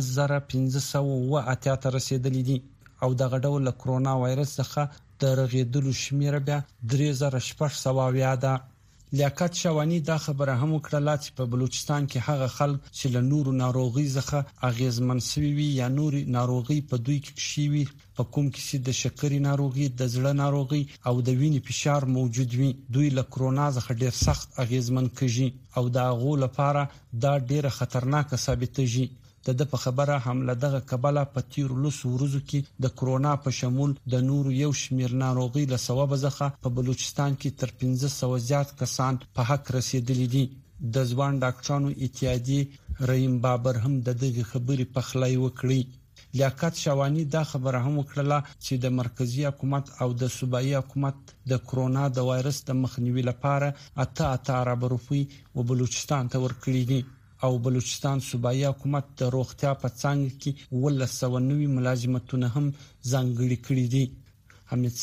9500 ته رسیدلې دي او د غډول کرونا وایرس څخه د رغیدلو شمیره بیا 3600 ده لیاقت شوانی دا خبره هم وکړه چې په بلوچستان کې هغه خلک چې له نورو ناروغي څخه اغیزمن شوي وي یا نوري ناروغي په دوی کې شي په کوم کې چې د شکرې ناروغي د زړه ناروغي او د وینې فشار موجود وي دوی له کرونا څخه ډیر سخت اغیزمن کیږي او دا غو لپاره دا ډیره خطرناک ثابت کیږي د په خبره حمله دغه کبله په تیر لسو ورځو کې د کرونا په شمول د نور یو شمیر ناروغي له سبب ځخه په بلوچستان کې تر 1500 زیات کسان په حق رسیدلي دي. د ځوان ډاکټرانو اتحادیه رحیم بابر هم د دغه خبرې په خلای وکړي. لیاقت شوانی دا خبره هم وکړه چې د مرکزی حکومت او د صوبایي حکومت د کرونا د وایرس د مخنیوي لپاره 8 ارب روپی و بلوچستان ته ورکړي دي او بلوچستان صوبایي حکومت د روغتیا په څنګ کې 1990 ملازمتونه هم ځانګړي کړي دي. حمید